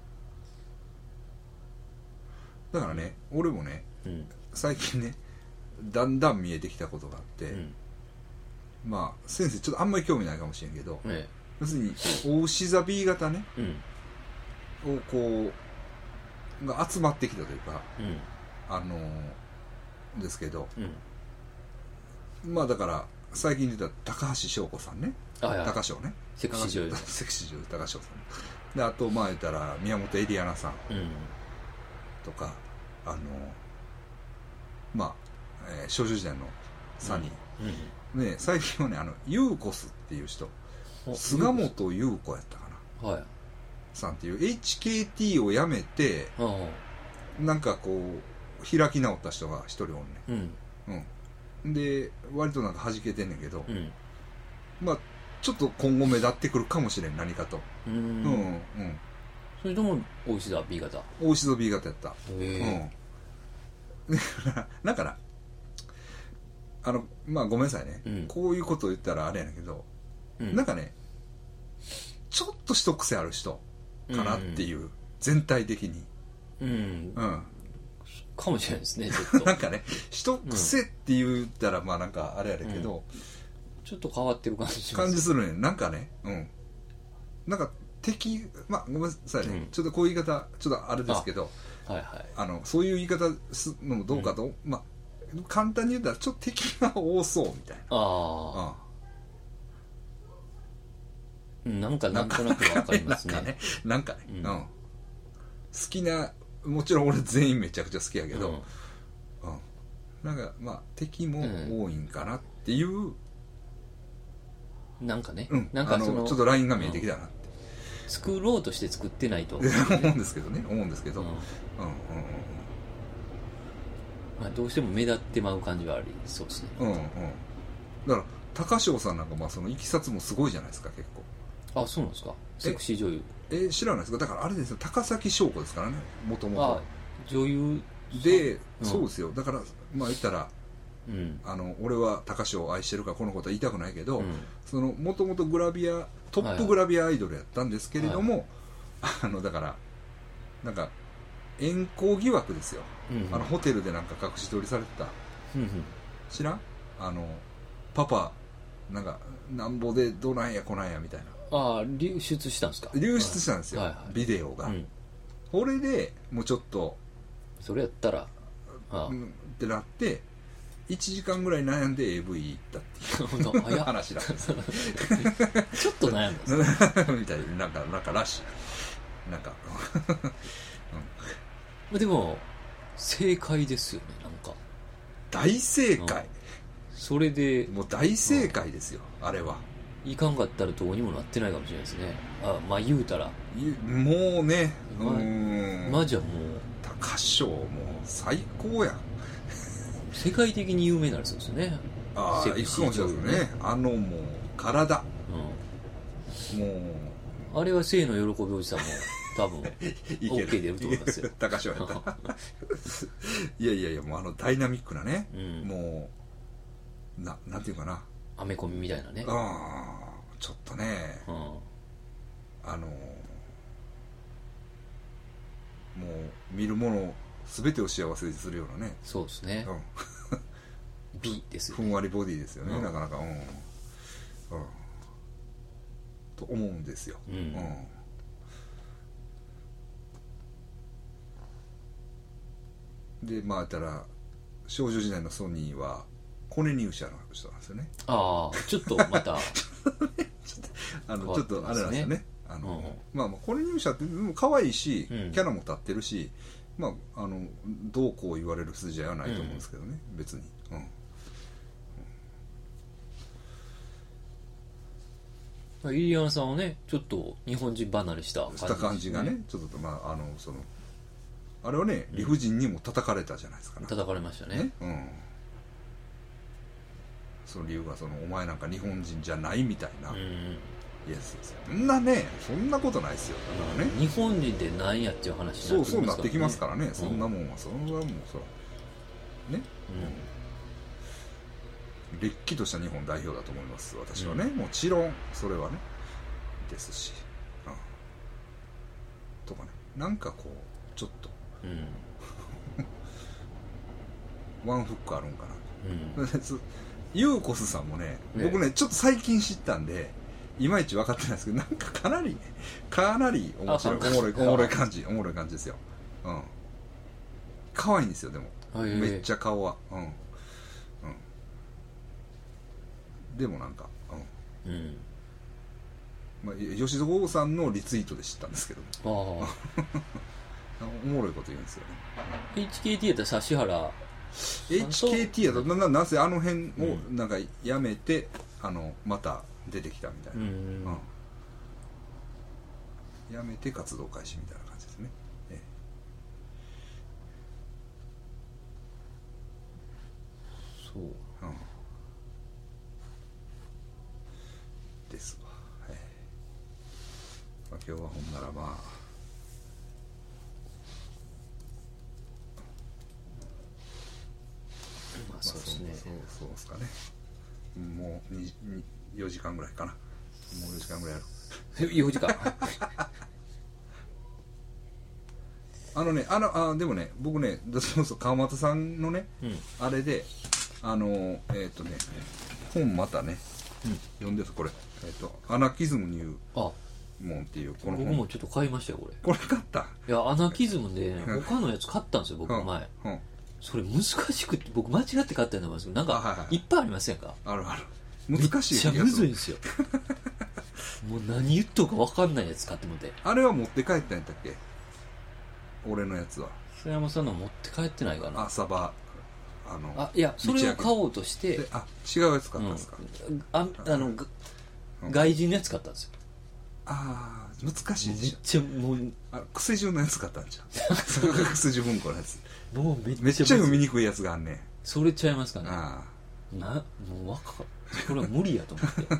[SPEAKER 1] だからね俺もね、うん、最近ねだんだん見えてきたことがあって、うん、まあ先生ちょっとあんまり興味ないかもしれんけど、ええ、要するにお牛座 B 型ね、うん、をこうが集まってきたというか、うん、あのー、ですけど、うん、まあだから最近出た高橋翔子さんね、はいはい、高翔ね、
[SPEAKER 2] セクシー女優
[SPEAKER 1] セクシー女優高翔さんで、あとまあ言ったら宮本エリアナさん、うん、とかあのー、まあ、えー、少女時代のさんにん、うんうん、ね、最近はねあのユーコスっていう人、菅本優子やったかな、はい、さんっていう エイチケーティー をやめて、うん、なんかこう開き直った人が一人おんね、うんうん、で割となんか弾けてんねんけど、うん、まあちょっと今後目立ってくるかもしれん、何かと。うんうん、うん、
[SPEAKER 2] それとも大石座 B 型
[SPEAKER 1] 大石座 B 型やった。へうんだからあのまあごめんなさいね、うん、こういうことを言ったらあれやねんけど、うん、なんかねちょっと一癖ある人かなっていう、うん、全体的にうん、うん、
[SPEAKER 2] かもしれないですねちょっと
[SPEAKER 1] なんかね一癖って言ったら、うん、まあなんかあれやねんけど、うん、
[SPEAKER 2] ちょっと変わってる感じします
[SPEAKER 1] 感じするねなんかねうんなんか敵まあごめんなさいね、うん、ちょっとこういう言い方ちょっとあれですけどあ、はいはい、あのそういう言い方するのもどうかと、うん、まあ簡単に言ったらちょっと敵が多そうみたいなああ
[SPEAKER 2] なんかなんとなくわかりますね。
[SPEAKER 1] なんかね、なんかね、うん、うん、好きな、もちろん俺全員めちゃくちゃ好きやけど、うん、うん、なんかまあ敵も多いんかなっていう、うん、
[SPEAKER 2] なんかね、
[SPEAKER 1] うん、なんかそのちょっとラインが見えてきたなって、
[SPEAKER 2] うん、作ろうとして作ってないと思
[SPEAKER 1] うんですけどね、思うんですけど、うんうんうん
[SPEAKER 2] まあ、どうしても目立ってまう感じはありそうですね。うんうん。
[SPEAKER 1] だから高翔さんなんかまあそのいきさつもすごいじゃないですか結構。
[SPEAKER 2] あ、そうなんですか。セクシー女優。
[SPEAKER 1] え、知らないですか。だからあれですよ、高崎翔子ですからね、もともと。あ、
[SPEAKER 2] 女優
[SPEAKER 1] で、うん、そうですよ。だからまあ言ったら、うん、あの俺は高翔を愛してるからこのことは言いたくないけど、うん、そのもともとグラビアトップグラビアアイドルやったんですけれども、はいはい、あのだからなんか怨恨疑惑ですよ。うん、あのホテルでなんか隠し撮りされてた。うん、知らん？あのパパなんかなんぼでどないやこないやみたいな。
[SPEAKER 2] ああ流出したんですか。
[SPEAKER 1] 流出したんですよ、はいはいはい、ビデオが、うん、これでもうちょっと
[SPEAKER 2] それやったら
[SPEAKER 1] ああってなっていちじかんぐらい悩んで エーブイ 行ったっていう話なんです
[SPEAKER 2] ちょっと悩んだ
[SPEAKER 1] みたいな、なんかなんからしいなんか、
[SPEAKER 2] うん、でも正解ですよね。なんか
[SPEAKER 1] 大正解、うん、
[SPEAKER 2] それで
[SPEAKER 1] もう大正解ですよ、うん、あれはい
[SPEAKER 2] かんかったらどうにもなってないかもしれないですね。あ、まあ言うたら
[SPEAKER 1] もうね、
[SPEAKER 2] ま、うんまあじゃあもう
[SPEAKER 1] 高翔もう最高やん
[SPEAKER 2] 世界的に有名になるそうですよね。
[SPEAKER 1] ああ、いくかもしれないですね。あのもう体、うん、も
[SPEAKER 2] うあれは性の喜びおじさんも多分 OK で出ると思いますよ
[SPEAKER 1] 高翔やったいやいやいやもうあのダイナミックなね、うん、もうななんていうかな
[SPEAKER 2] アメコミみたいなね。
[SPEAKER 1] ああちょっとね、うん、あのもう見るもの全てを幸せにするようなね。
[SPEAKER 2] そうですね、うん、美ですよね。
[SPEAKER 1] ふんわりボディですよね、うん、なかなか、うんうん、と思うんですよ、うんうん、でまあ言ったら少女時代のソニーはコネ入社の人なんですよね。
[SPEAKER 2] ああちょっとまたちょっと
[SPEAKER 1] あのちょっとあれなんですよね。あの、うん、まあコネ入社って可愛いし、うん、キャラも立ってるし、まああのどうこう言われる筋合いはないと思うんですけどね、うん、別に、うん
[SPEAKER 2] うん、イリアンさんはねちょっと日本人離れした感じ、
[SPEAKER 1] ね、した感じがねちょっとまああのそのあれはね理不尽にも叩かれたじゃないですか、ね、
[SPEAKER 2] 叩かれましたね、ね、うん、
[SPEAKER 1] その理由がそのお前なんか日本人じゃないみたいな、うん、いやそんなねそんなことないですよ。だからね
[SPEAKER 2] 日本人でなんやっていう話になってきますからね。
[SPEAKER 1] そうそうなってきますからね、うん、そんなもんはそんなもんそらね、うん、れっきとした日本代表だと思います私はね、うん、もちろんそれはねですし、うん、とかねなんかこうちょっと、うんワンフックあるんかな、うん、ユーコスさんもね、僕ねちょっと最近知ったんでいまいち分かってないですけど、なんかかなりねかなり面白いおもろいおもろい感じおもろい感じですよ。うん可愛いんですよ。でもめっちゃ顔はうんうんでもなんかうん、うんまあ、吉田さんのリツイートで知ったんですけどあおもろいこと言うんですよね。
[SPEAKER 2] エイチケーティー やったら指原
[SPEAKER 1] エイチケーティー やったら な, なぜあの辺をなんかやめて、うん、あのまた出てきたみたいな、うんうん、やめて活動開始みたいな感じですね、ええ、そう、うん、ですわ、はいまあ、今日はほんならまあ
[SPEAKER 2] まあそうですね、
[SPEAKER 1] そうそうですかね。もうにによじかんぐらいかな。もうよじかんぐらいやる。
[SPEAKER 2] よじかん
[SPEAKER 1] あのねあのあでもね僕ねそうそう川又さんのね、うん、あれであのえっ、ー、とね本またね、うん、読んでるこれえっ、ー、とアナキズムニューモンっていうこの本。
[SPEAKER 2] 僕もちょっと買いましたよこれ。
[SPEAKER 1] これ買った。
[SPEAKER 2] いやアナキズムで、ね、他のやつ買ったんですよ僕前。うんうんそれ難しくて僕間違って買ったんですけどなんかいっぱいありませんか。
[SPEAKER 1] あるある難しい
[SPEAKER 2] めっちゃむずいんですよもう何言っとか分かんないやつ買ってもて。
[SPEAKER 1] あれは持って帰ったんやったっけ俺のやつは。
[SPEAKER 2] 須山さんの持って帰ってないかな。
[SPEAKER 1] 朝場あの
[SPEAKER 2] あいやそれを買おうとして
[SPEAKER 1] あ違うやつ買ったんですか、
[SPEAKER 2] うん、ああの、うん、外人のやつ買ったんですよ。
[SPEAKER 1] ああ難しいでしょ。
[SPEAKER 2] めっちゃもう
[SPEAKER 1] あ癖順のやつ買ったんじゃん癖順文庫のやつ
[SPEAKER 2] もうめっちゃ
[SPEAKER 1] めっちゃ読みにくいやつがあんねん。
[SPEAKER 2] それちゃいますかね。
[SPEAKER 1] あ
[SPEAKER 2] あなもうわかこれは無理やと思って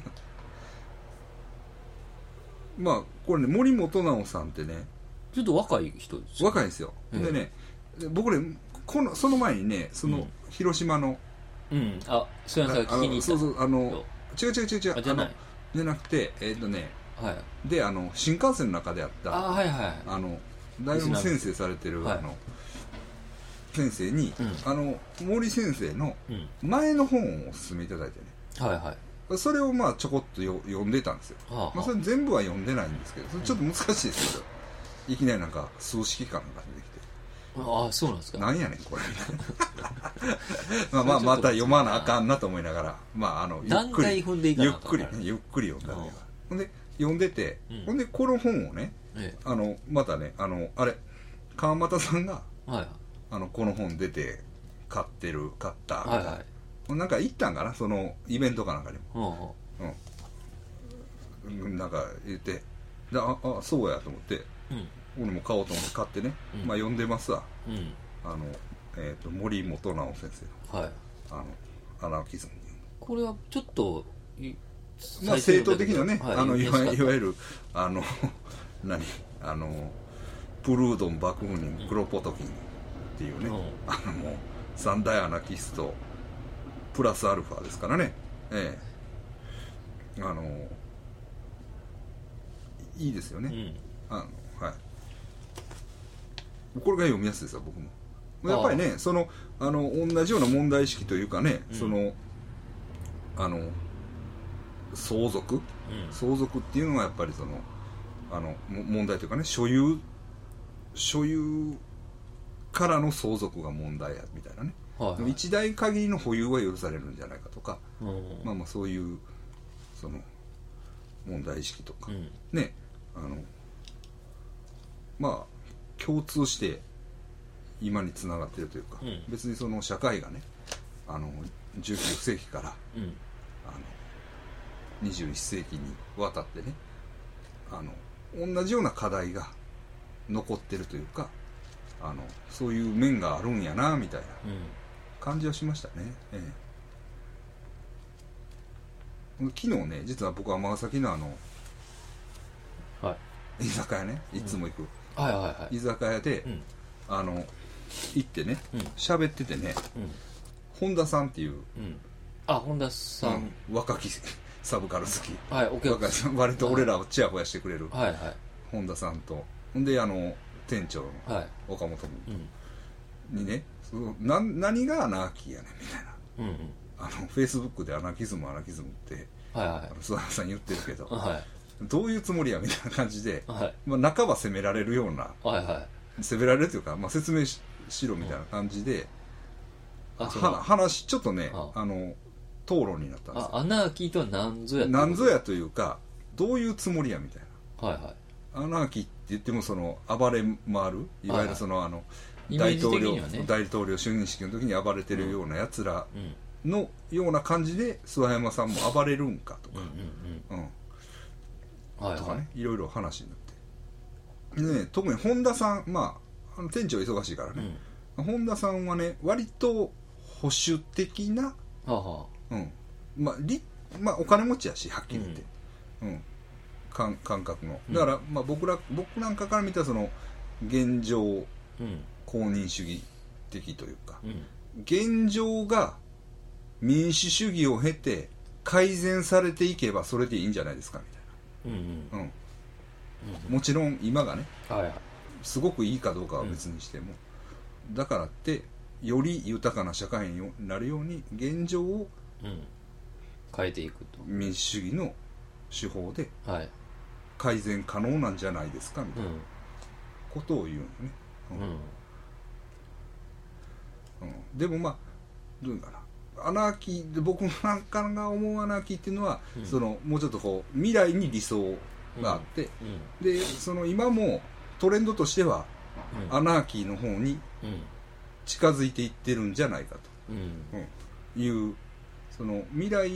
[SPEAKER 1] まあこれね森本直さんってね
[SPEAKER 2] ちょっと若い人ですよ、ね、
[SPEAKER 1] 若いんですよ、えー、でね僕ねこのその前にねその、うん、広島の
[SPEAKER 2] うんあ須山さんが聞きに行った。
[SPEAKER 1] そうそうあの違う違う違う違う
[SPEAKER 2] あじゃない
[SPEAKER 1] じゃなくてえっ、ー、とね、
[SPEAKER 2] はい、
[SPEAKER 1] であの新幹線の中であった
[SPEAKER 2] あ、はいはい、
[SPEAKER 1] あの大学の先生されてる、はい、あの先生に、うん、あの森先生の前の本をお勧めいただいてね、
[SPEAKER 2] うん、はいはい
[SPEAKER 1] それをまあちょこっとよ読んでたんですよ、はあはあまあ、それ全部は読んでないんですけどそれちょっと難しいですけど、うん、いきなりなんか数式感が出てきて
[SPEAKER 2] ああそうなんですか。
[SPEAKER 1] なんやねんこれまあまあまた読まなあかんなと思いながらまああのゆっくりゆっくりねゆっくり読んだんだからほんで読んでて、うん、ほんでこの本をね、ええ、あのまたねあのあれ川又さんが、はい、あのこの本出て買ってる買ったみたいな、はいはい、なんか行ったんかなそのイベントかなんかにも、うん、うん、なんか言ってああそうやと思って、うん、俺も買おうと思って買ってね、うん、まあ読んでますわ、うん、あの、えー、と森本直先生の、はい、あのアナキズムに
[SPEAKER 2] これはちょっと
[SPEAKER 1] まあ正当的なね、はい、あのいわいわゆるあの何あのプルードン爆風人クロポトキンっていうね、うん、あのもう三大アナキストプラスアルファですからね、ええあのいいですよね、うん、あのはいこれが読みやすいですよ僕もやっぱりねそのあの同じような問題意識というかね、うん、そのあの相続、うん、相続っていうのはやっぱりそのあの問題というかね所有所有からの相続が問題やみたいなね、はいはい、一代限りの保有は許されるんじゃないかとか、うん、まあまあそういうその問題意識とか、うん、ねあのまあ共通して今につながっているというか、うん、別にその社会がねあのじゅうきゅう世紀から、うん、あのにじゅういっ世紀にわたってねあの同じような課題が残ってるというかあのそういう面があるんやなみたいな感じはしましたね、ええ、昨日ね実は僕は尼崎のあの、はい、居酒屋ねいつも行く、うんはいはいはい、居酒屋で、うん、あの行ってね喋、うん、っててね、うん、本田さんっていう、うん、
[SPEAKER 2] あ本田さん、
[SPEAKER 1] うん、若きサブカル好き、
[SPEAKER 2] はい、お客
[SPEAKER 1] さん割と俺らをチヤホヤしてくれる、
[SPEAKER 2] はいはい、
[SPEAKER 1] 本田さんとほんであの店長の岡本君、はいにね、そのな何がアナーキーやねんみたいな、うんうん、あのフェイスブックでアナキズムアナキズムって、はいはい、あの須田さん言ってるけど、はい、どういうつもりやみたいな感じで、はい、まあ、半ば責められるような、はいはい、責められるというか、まあ、説明 し, しろみたいな感じで、うん、は話ちょっとね、ああの討論になったんですよ。
[SPEAKER 2] あアナーキーとは何ぞや
[SPEAKER 1] 何ぞやというか、どういうつもりやみたい
[SPEAKER 2] な、はいはい、
[SPEAKER 1] アナーキーって言ってもその暴れ回る、いわゆるその、はいはい、あの大統領、ね、大統領就任式の時に暴れてるようなやつらのような感じで諏訪山さんも暴れるんかとか、うんうんうんうん、とかね、いろいろ話になってで、ね、特に本田さん、まあ、あの店長忙しいからね、うん、本田さんはね割と保守的な、ははうんまありまあ、お金持ちやしはっきり言って、うんうん、感, 感覚のだから、まあ、僕ら僕なんかから見たらその現状、うん、公認主義的というか、うん、現状が民主主義を経て改善されていけばそれでいいんじゃないですかみたいな、うんうんうん、もちろん今がね、はいはい、すごくいいかどうかは別にしても、うん、だからってより豊かな社会になるように現状を、うん、
[SPEAKER 2] 変えていくと
[SPEAKER 1] 民主主義の手法で改善可能なんじゃないですかみたいなことを言うのね、うんうんうん、でもまあどういうかな、アナーキーで僕なんかが思うアナーキーっていうのは、うん、そのもうちょっとこう未来に理想があって、うんうん、でその今もトレンドとしては、うん、アナーキーの方に近づいていってるんじゃないかと、うんうん、いうその未来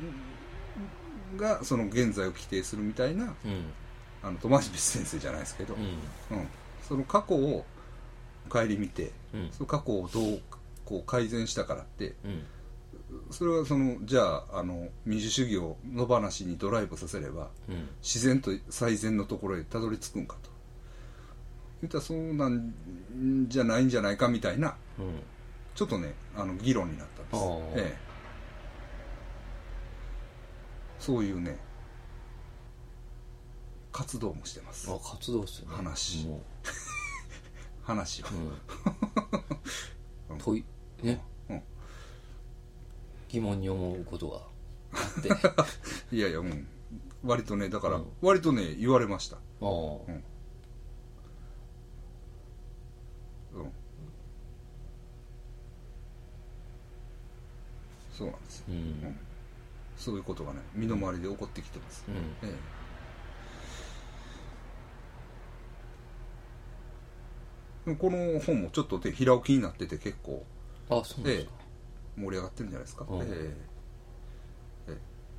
[SPEAKER 1] がその現在を規定するみたいな、うん、あのトマシビス先生じゃないですけど、うんうん、その過去を顧みて、うん、その過去をどうこう改善したからって、うん、それはそのじゃあ、あの民主主義を野放しにドライブさせれば、うん、自然と最善のところへたどり着くんかと言ったらそうなんじゃないんじゃないかみたいな、うん、ちょっとねあの議論になったんです、ええ、そういうね活動もしてます。
[SPEAKER 2] あ、活動してね、
[SPEAKER 1] 話話を、
[SPEAKER 2] うん、問いね、うん、疑問に思うことがあって
[SPEAKER 1] いやいや、うん、割とねだから、うん、割とね言われました。ああ、うん、うん、そうなんです、うんうん、そういうことがね身の回りで起こってきてます、うん、ええ、この本もちょっとで平置きになってて結構、
[SPEAKER 2] あ、そうですか、
[SPEAKER 1] ええ、盛り上がってるんじゃないですか、うん、えええ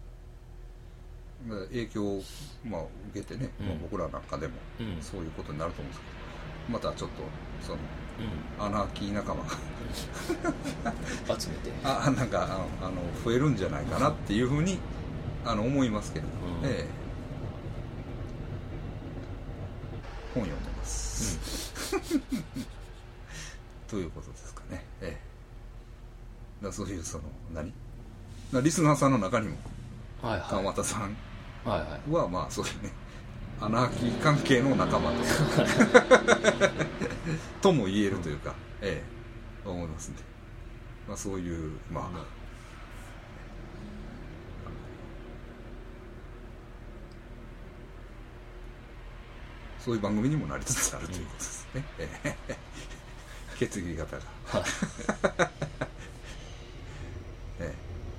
[SPEAKER 1] え、影響を、まあ、受けてね、うん、まあ、僕らなんかでもそういうことになると思うんですけど、またちょっとその、うん、アナーキー仲間
[SPEAKER 2] が集めて
[SPEAKER 1] あなんかあの増えるんじゃないかなっていうふうにあの思いますけれども、うん、ええ、本読んでます、うん、ということですかね、ええ、だそういうその何リスナーさんの中にも、はいはい、川又さんは、はいはい、まあそういうねアナーキー関係の仲間ととも言えるというか、ええ、思いますんで、まあ、そういうまあ、うん、そういう番組にもなりつつあるということですね、うん、ええ、決議型がええ、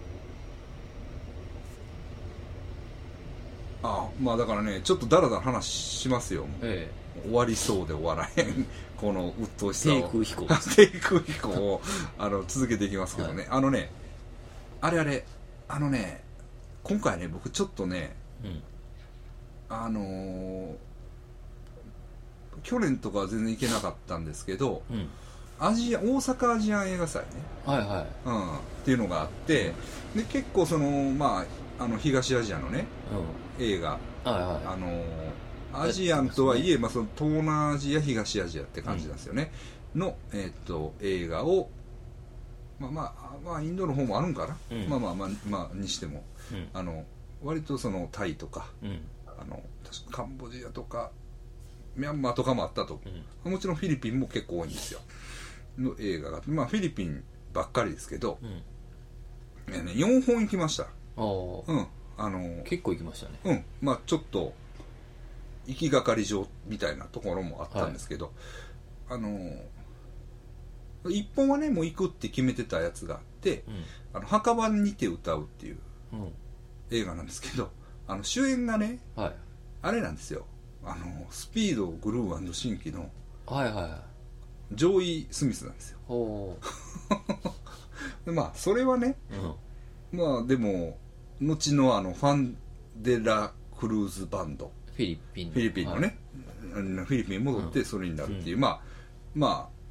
[SPEAKER 1] ああ、まあだからねちょっとだらだら話しますよ、ええ、終わりそうで終わらへんこの鬱陶しさを
[SPEAKER 2] 低空飛行
[SPEAKER 1] 低空飛行をあの続けていきますけどね、はい、あのねあれあれあのね今回ね僕ちょっとね、うん、あのー、去年とかは全然行けなかったんですけど、うん、アジア大阪アジアン映画祭ね、はいはい、うん、っていうのがあってで結構そのまああの東アジアのね、うん、映画、はいはい、あのーアジアンとはいえ、まあ、その東南アジア東アジアって感じなんですよね、うん、の、えー、っと映画を、まあまあ、まあインドの方もあるんかな、うん、まあまあまあ、まあ、にしても、うん、あの割とそのタイとか、うん、あの確かカンボジアとかミャンマーとかもあったと、うん、もちろんフィリピンも結構多いんですよ。 の映画が、まあ、フィリピンばっかりですけど、うん、ね、よんほん行きました。うん、あの
[SPEAKER 2] 結構行きましたね。
[SPEAKER 1] うん、まあちょっと行きがかり上みたいなところもあったんですけど、はい、あのいっぽんはねもう行くって決めてたやつがあって、うん、あの墓場にて歌うっていう映画なんですけど、あの主演がね、はい、あれなんですよ、あのスピードグルー&シンキの
[SPEAKER 2] はいはいはい、
[SPEAKER 1] ジョイ・スミスなんですよ。おでまあそれはね、うん、まあでも後のあのファンデラクルーズバンド、
[SPEAKER 2] フィリピン
[SPEAKER 1] フィリピンのね、はい、フィリピンに戻ってそれになるっていう、うん、まあまあ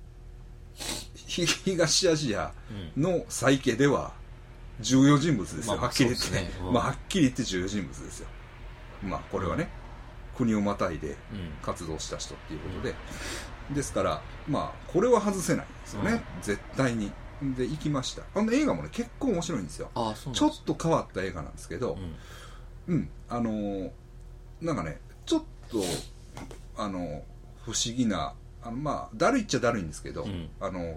[SPEAKER 1] 東アジアの再起では重要人物ですよ、まあ、はっきり言ってね、うん、まあはっきり言って重要人物ですよ。まあこれはね、うん、国をまたいで活動した人っていうことで、うん、ですからまあこれは外せないんですよね、うん、絶対に。で行きました。あの映画もね結構面白いんですよ。ああ、そうなんです。ちょっと変わった映画なんですけど、うん、うん、あのー、なんかねちょっとあのー、不思議な、あのまあだるいっちゃだるいんですけど、うん、あのー、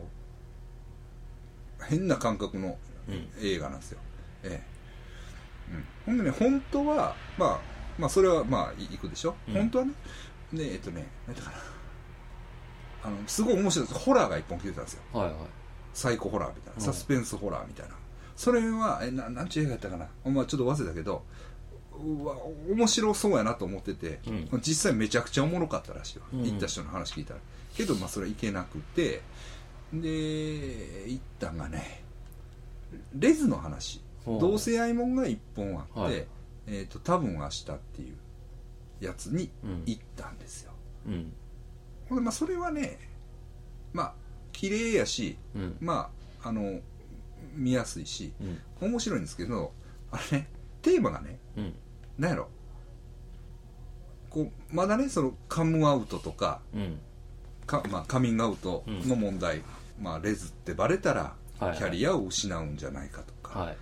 [SPEAKER 1] 変な感覚の映画なんですよ、うん、ええ、うん、ほんでね本当はまあまあそれはまあ行くでしょ、うん、本当はねでえっとね何だかな、あのすごい面白いホラーが一本来てたんですよ、はいはい、サイコホラーみたいな、サスペンスホラーみたいな、うん、それはえななんちゅう映画やったかな、まあ、ちょっと忘れたけどうわ面白そうやなと思ってて、うん、実際めちゃくちゃおもろかったらしいよ、うん、行った人の話聞いたら。けどまあそれは行けなくて、で行ったんがねレズの話、同性愛もんが一本あって、はい、えーと多分明日っていうやつに行ったんですよ、うん、ほんでまあそれはねまあ綺麗やし、うん、まああの見やすいし、うん、面白いんですけど、あれねテーマがね、うん、なんやろこうまだねそのカムアウトとか、うんかまあ、カミングアウトの問題、うん、まあ、レズってバレたらキャリアを失うんじゃないかとか、はいはい、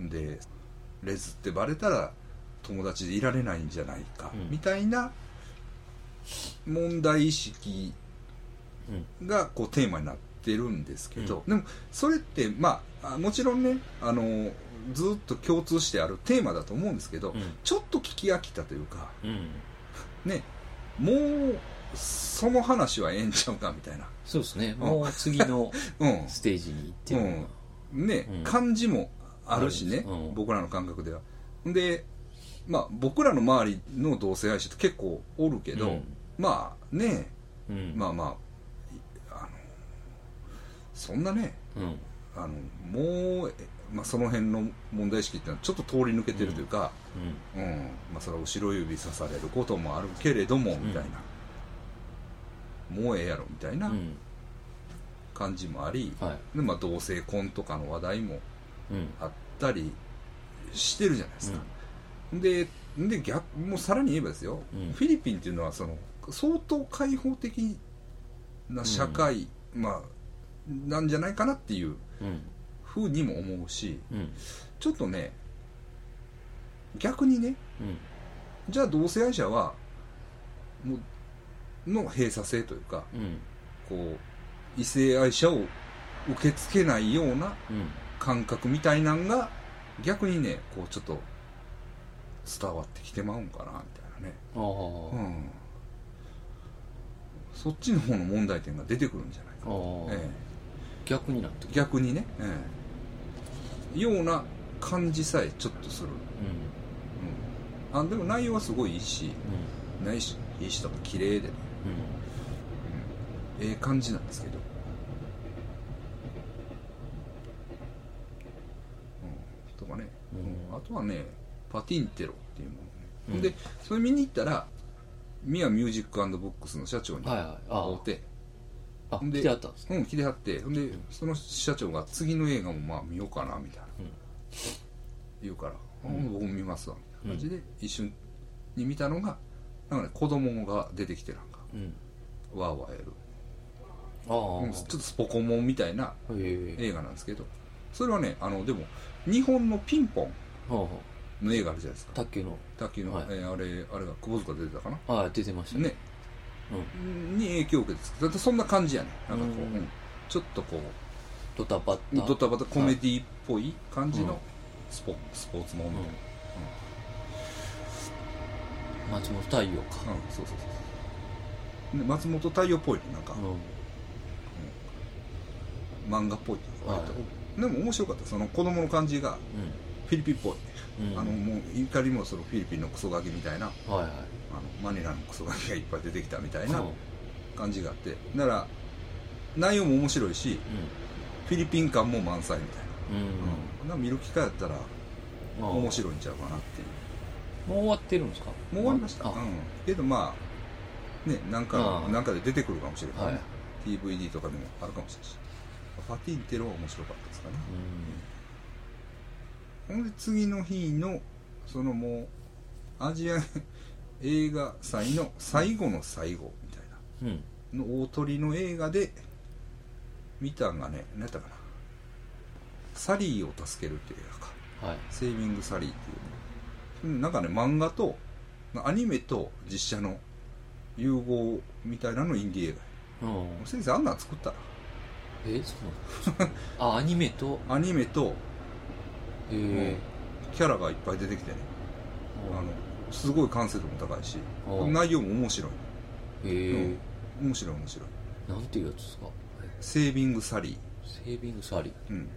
[SPEAKER 1] でレズってバレたら友達でいられないんじゃないか、うん、みたいな問題意識がこうテーマになってるんですけど、うん、でもそれってまあもちろんねあのずっと共通してあるテーマだと思うんですけど、うん、ちょっと聞き飽きたというか、うん、ねもうその話はええんちゃうかみたいな。
[SPEAKER 2] そうですね、もう次のステージに行ってるのが、
[SPEAKER 1] うんうん、ね、うん、感じもあるしね、うん、僕らの感覚では。でまあ僕らの周りの同性愛者って結構おるけど、うん、まあね、うん、まあまああのそんなね、うん、あのもう、まあ、その辺の問題意識ってのはちょっと通り抜けてるというか、うんうんまあ、それは後ろ指さされることもあるけれども、みたいな、もうええやろみたいな感じもあり、はい、でまあ、同性婚とかの話題もあったりしてるじゃないですか、うん、で, で逆もうさらに言えばですよ、うん、フィリピンっていうのはその相当開放的な社会、うん、まあなんじゃないかなっていうふうにも思うし、うん、ちょっとね逆にね、うん、じゃあ同性愛者はもうの閉鎖性というか、うん、こう異性愛者を受け付けないような感覚みたいなんが逆にねこうちょっと伝わってきてまうんかなみたいなね、あ、うん、そっちの方の問題点が出てくるんじゃないかな、ええ、
[SPEAKER 2] 逆になってくる
[SPEAKER 1] 逆にね、ええ、ような感じさえちょっとする、うんうん、あでも内容はすごいいいし、うん、ないしいいしとか綺麗でね、うんうん、ええ感じなんですけど、うん、とかね、うん、あとはねパティンテロっていうものね、うん、でそれ見に行ったらミアミュージック&ブックスの社長に会うて、
[SPEAKER 2] はいはい、あ、来てはったんですか？
[SPEAKER 1] うん、来てはって、で、うん、その社長が次の映画もまあ見ようかなみたいな、うん、言うから、うん、僕も見ますわみたいな感じで、うん、一瞬に見たのがなんかね子供が出てきてなんか、うん、ワーワーやる、あ、うん、ちょっとスポコンモンみたいな映画なんですけど、それはねあのでも日本のピンポンの映画あるじゃないですか、
[SPEAKER 2] 卓球の
[SPEAKER 1] 卓球の、はい、えー、あれあれが窪塚出てたかな、
[SPEAKER 2] ああ出てましたね、
[SPEAKER 1] ね、うん、に影響を受けてだってそんな感じやね、なんかこう、うん、 ちょっとこう
[SPEAKER 2] ドタバタ
[SPEAKER 1] ドタバタコメディっぽい感じのスポ,、スポーツもんみたいな、
[SPEAKER 2] うんうん、松本太陽か、うん、
[SPEAKER 1] そうそうそうで松本太陽っぽいねなんか、うんうん、漫画っぽいっていうか、はい、でも面白かったその子供の感じがフィリピンっぽい、うん、あのもう怒りもそのフィリピンのクソガキみたいな、はいはい、あのマニラのクソガキがいっぱい出てきたみたいな感じがあってだから内容も面白いし、うん、フィリピン感も満載みたいな、うんうん、見る機会やったら面白いんちゃうかなっていう。
[SPEAKER 2] もう終わってるんですか？
[SPEAKER 1] もう終わりました、うん、けどまあねなんかなんかで出てくるかもしれない、はい、ディーブイディー とかでもあるかもしれないしパティンテロは面白かったですかね、うん、ほんで次の日のそのもうアジア映画祭の最後の最後みたいな、うん、の大鳥の映画で見たんがね何やったかなサリーを助けるっていう映画か、はい、セービングサリーっていうねなんかね漫画とアニメと実写の融合みたいなのインディー映画、うん、先生あんなん作ったら
[SPEAKER 2] えそうなんあアニメと
[SPEAKER 1] アニメと、えー、キャラがいっぱい出てきてねあのすごい完成度も高いし内容も面白い、えーうん、面白い面白い
[SPEAKER 2] なんていうやつですか
[SPEAKER 1] セービングサリー
[SPEAKER 2] セービングサリーうん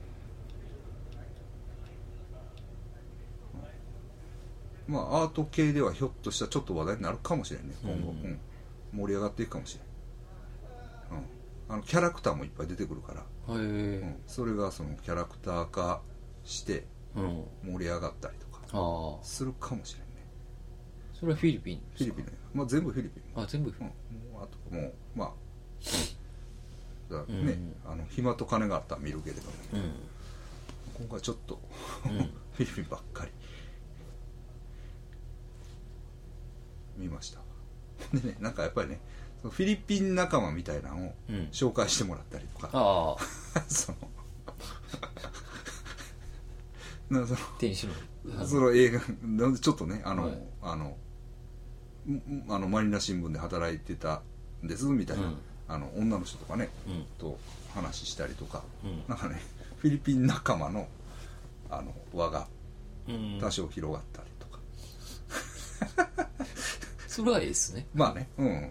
[SPEAKER 1] まあアート系ではひょっとしたらちょっと話題になるかもしれんね今後、うんうん、盛り上がっていくかもしれん、うん、あのキャラクターもいっぱい出てくるから、うん、それがそのキャラクター化して盛り上がったりとかするかもしれんね、
[SPEAKER 2] うん、それはフィリピン
[SPEAKER 1] フィリピン、まあ、全部フィリピン
[SPEAKER 2] あ全部フィリ
[SPEAKER 1] ピン、うん、あともうまあだね、うんうん、あの暇と金があったら見るけれども、うん、今回ちょっと、うん、フィリピンばっかり見ましたでねなんかやっぱりねフィリピン仲間みたいなのを紹介してもらったりとか、うん、あそのその
[SPEAKER 2] 天使
[SPEAKER 1] のその映画ちょっとねあの、はい、あのあのマリナ新聞で働いてたんですみたいな、うん、あの女の人とかね、うん、と話したりとか、うん、なんかねフィリピン仲間のあの輪が多少広がったりとか、
[SPEAKER 2] うん、それはいいですね
[SPEAKER 1] まあねうん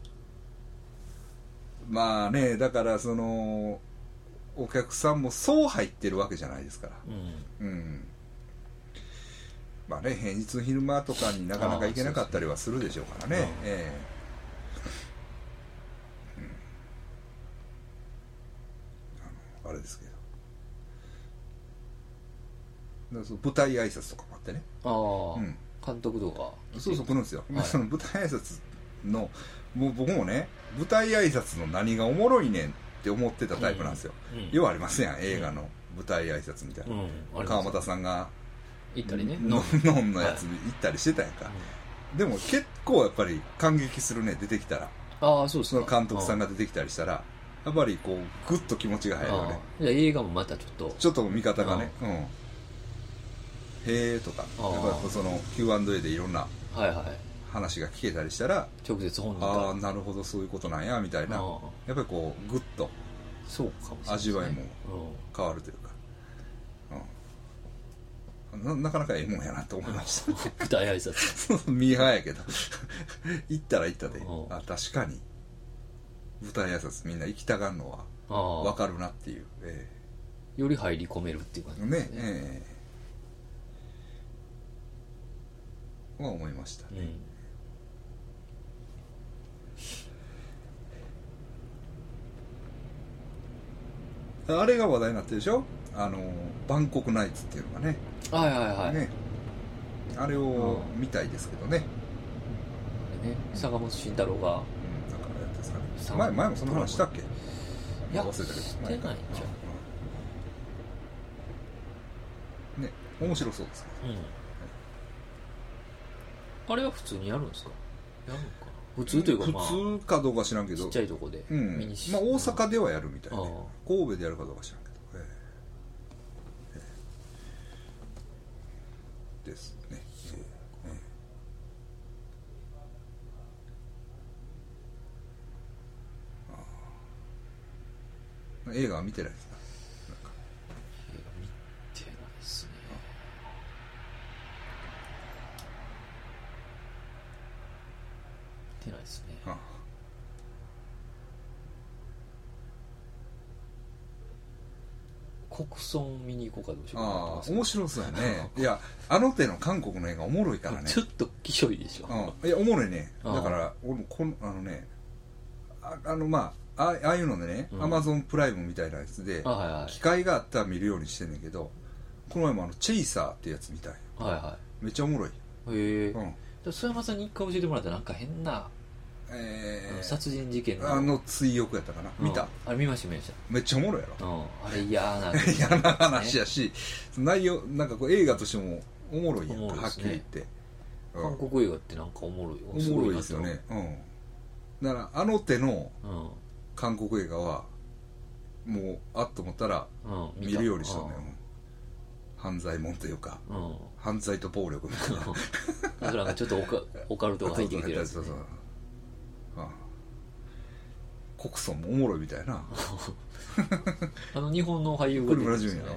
[SPEAKER 1] まあねだからそのお客さんもそう入ってるわけじゃないですから、うん、うん、まあね平日の昼間とかになかなか行けなかったりはするでしょうからね、ええうん、あのあれですけどだからその舞台挨拶とかもあってね
[SPEAKER 2] ああ、うん、監督とか
[SPEAKER 1] そうそう来るんですよ、はい、その舞台挨拶のもう僕もね舞台挨拶の何がおもろいねんって思ってたタイプなんですよ、うんうん、ようありますやん映画の舞台挨拶みたいな、うん、川又さんが
[SPEAKER 2] 行ったりね
[SPEAKER 1] ノンのやつ行ったりしてたやんか、はい、でも結構やっぱり感激するね出てきたら
[SPEAKER 2] ああそうですか
[SPEAKER 1] その監督さんが出てきたりしたらやっぱりこうグッと気持ちが入るよね
[SPEAKER 2] いや映画もまたちょっと
[SPEAKER 1] ちょっと見方がねうんへえとかやっぱりその キューアンドエー でいろんなはいはい話が聞けたりしたら
[SPEAKER 2] 直接本人から
[SPEAKER 1] ああなるほどそういうことなんやみたいなやっぱりこうグッと
[SPEAKER 2] そうかもしれないですね
[SPEAKER 1] 味わいも変わるというか、うん、な, なかなかええもんやなと思いました
[SPEAKER 2] 舞台挨拶
[SPEAKER 1] ミーハーやけど行ったら行ったであ確かに舞台挨拶みんな行きたがるのは分かるなっていう、え
[SPEAKER 2] ー、より入り込めるっていう感じですねねえ
[SPEAKER 1] ー、は思いましたね、うんあれが話題になってるでしょあのバンコクナイツっていうのがね
[SPEAKER 2] はいはいはい、ね、
[SPEAKER 1] あれを見たいですけどね、
[SPEAKER 2] ね坂本慎太郎が、うん、なんかや
[SPEAKER 1] ってですかね前, 前もその話したっけい
[SPEAKER 2] や忘れたけどしてないんじゃん、
[SPEAKER 1] うん、ね面白そうですけど、
[SPEAKER 2] うん、あれは普通にやるんですかやるのか普通というか、まあ、
[SPEAKER 1] 普通かどうか知らんけど
[SPEAKER 2] ちっちゃいとこで、
[SPEAKER 1] うんまあ、大阪ではやるみたいね神戸でやるかどうか知らんけど、えーえー、ですね、えーえー、 映画は見てないですか？
[SPEAKER 2] 映画見てないですね。見てないですね。ああ、国村見に行こうかどうしようかなと思ってます。
[SPEAKER 1] ああ、面白そうやね。いや、あの手の韓国の映画おもろいからね。
[SPEAKER 2] ちょっときしょいでしょ。
[SPEAKER 1] うん、いや、おもろいね。だから俺もこのあのね、あ, あのまあああいうのでね、アマゾンプライムみたいなやつで、はいはい、機会があったら見るようにしてんねんけど、この前もあのチェイサーってやつみたい、はいはい、めっちゃおもろい。へ
[SPEAKER 2] え、うん、須山さんに一回教えてもらったらなんか変な、えー、殺人事件
[SPEAKER 1] のあの追憶やったかな、うん、見た？
[SPEAKER 2] あれ見ました見ました。
[SPEAKER 1] めっちゃおもろいやろ、
[SPEAKER 2] うん、あれ嫌な、
[SPEAKER 1] ね、嫌な話やし、内容なんかこう映画としてもおもろいやんか、ね、はっきり言って、
[SPEAKER 2] うん、韓国映画ってなんかおもろい
[SPEAKER 1] おもろいですよね。うん、だからあの手の韓国映画はもうあっと思ったら見るようにしたのよ、うん、犯罪もんというか、うん、犯罪と暴力みたいな
[SPEAKER 2] あとなんかちょっとオカ、オカルトが入ってきてるやつ、ね、そうそうそう、
[SPEAKER 1] ああ、国村もおもろいみたいな
[SPEAKER 2] あの日本の俳優が出てるんですよね。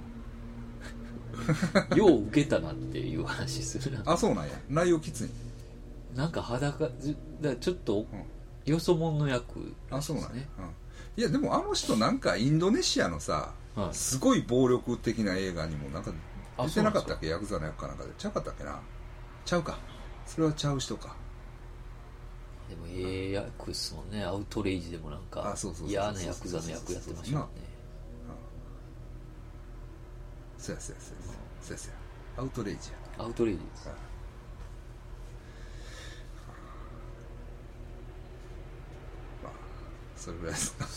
[SPEAKER 2] よう受けたなっていう話するな。
[SPEAKER 1] あ、そうなんや。内容きつい。
[SPEAKER 2] なんか裸だちょっとよそ者の役、ね、
[SPEAKER 1] あ、そうなんや、うん、いやでもあの人なんかインドネシアのさ、はい、すごい暴力的な映画にもなんか出てなかったっけ？ヤクザの役かなんかでちゃうかったっけな。ちゃうか、それはちゃう人か。
[SPEAKER 2] でもええ役っすもんね。アウトレイジでもなんか嫌なヤクザの役やってましたもんね。
[SPEAKER 1] そうやそうやそうやそうやそうや、アウトレイジや。
[SPEAKER 2] アウトレイジです。
[SPEAKER 1] まあそれぐらいですか。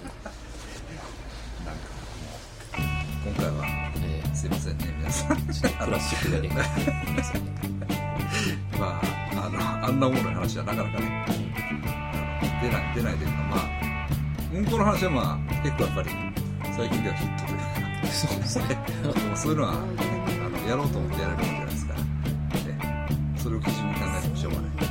[SPEAKER 1] なんか今回は、えー、すいませんね皆さん。ちょっと
[SPEAKER 2] クラシックがね皆さん
[SPEAKER 1] まああのあんなおもろい話はなかなかね、うん、出ない出ないというか、まあうんこの話はまあ結構やっぱり最近ではヒットというか。そうですね。もうそういうのは、ね、あのやろうと思ってやれるもんじゃないですから、ね、それを基準に考えてもしょうがない。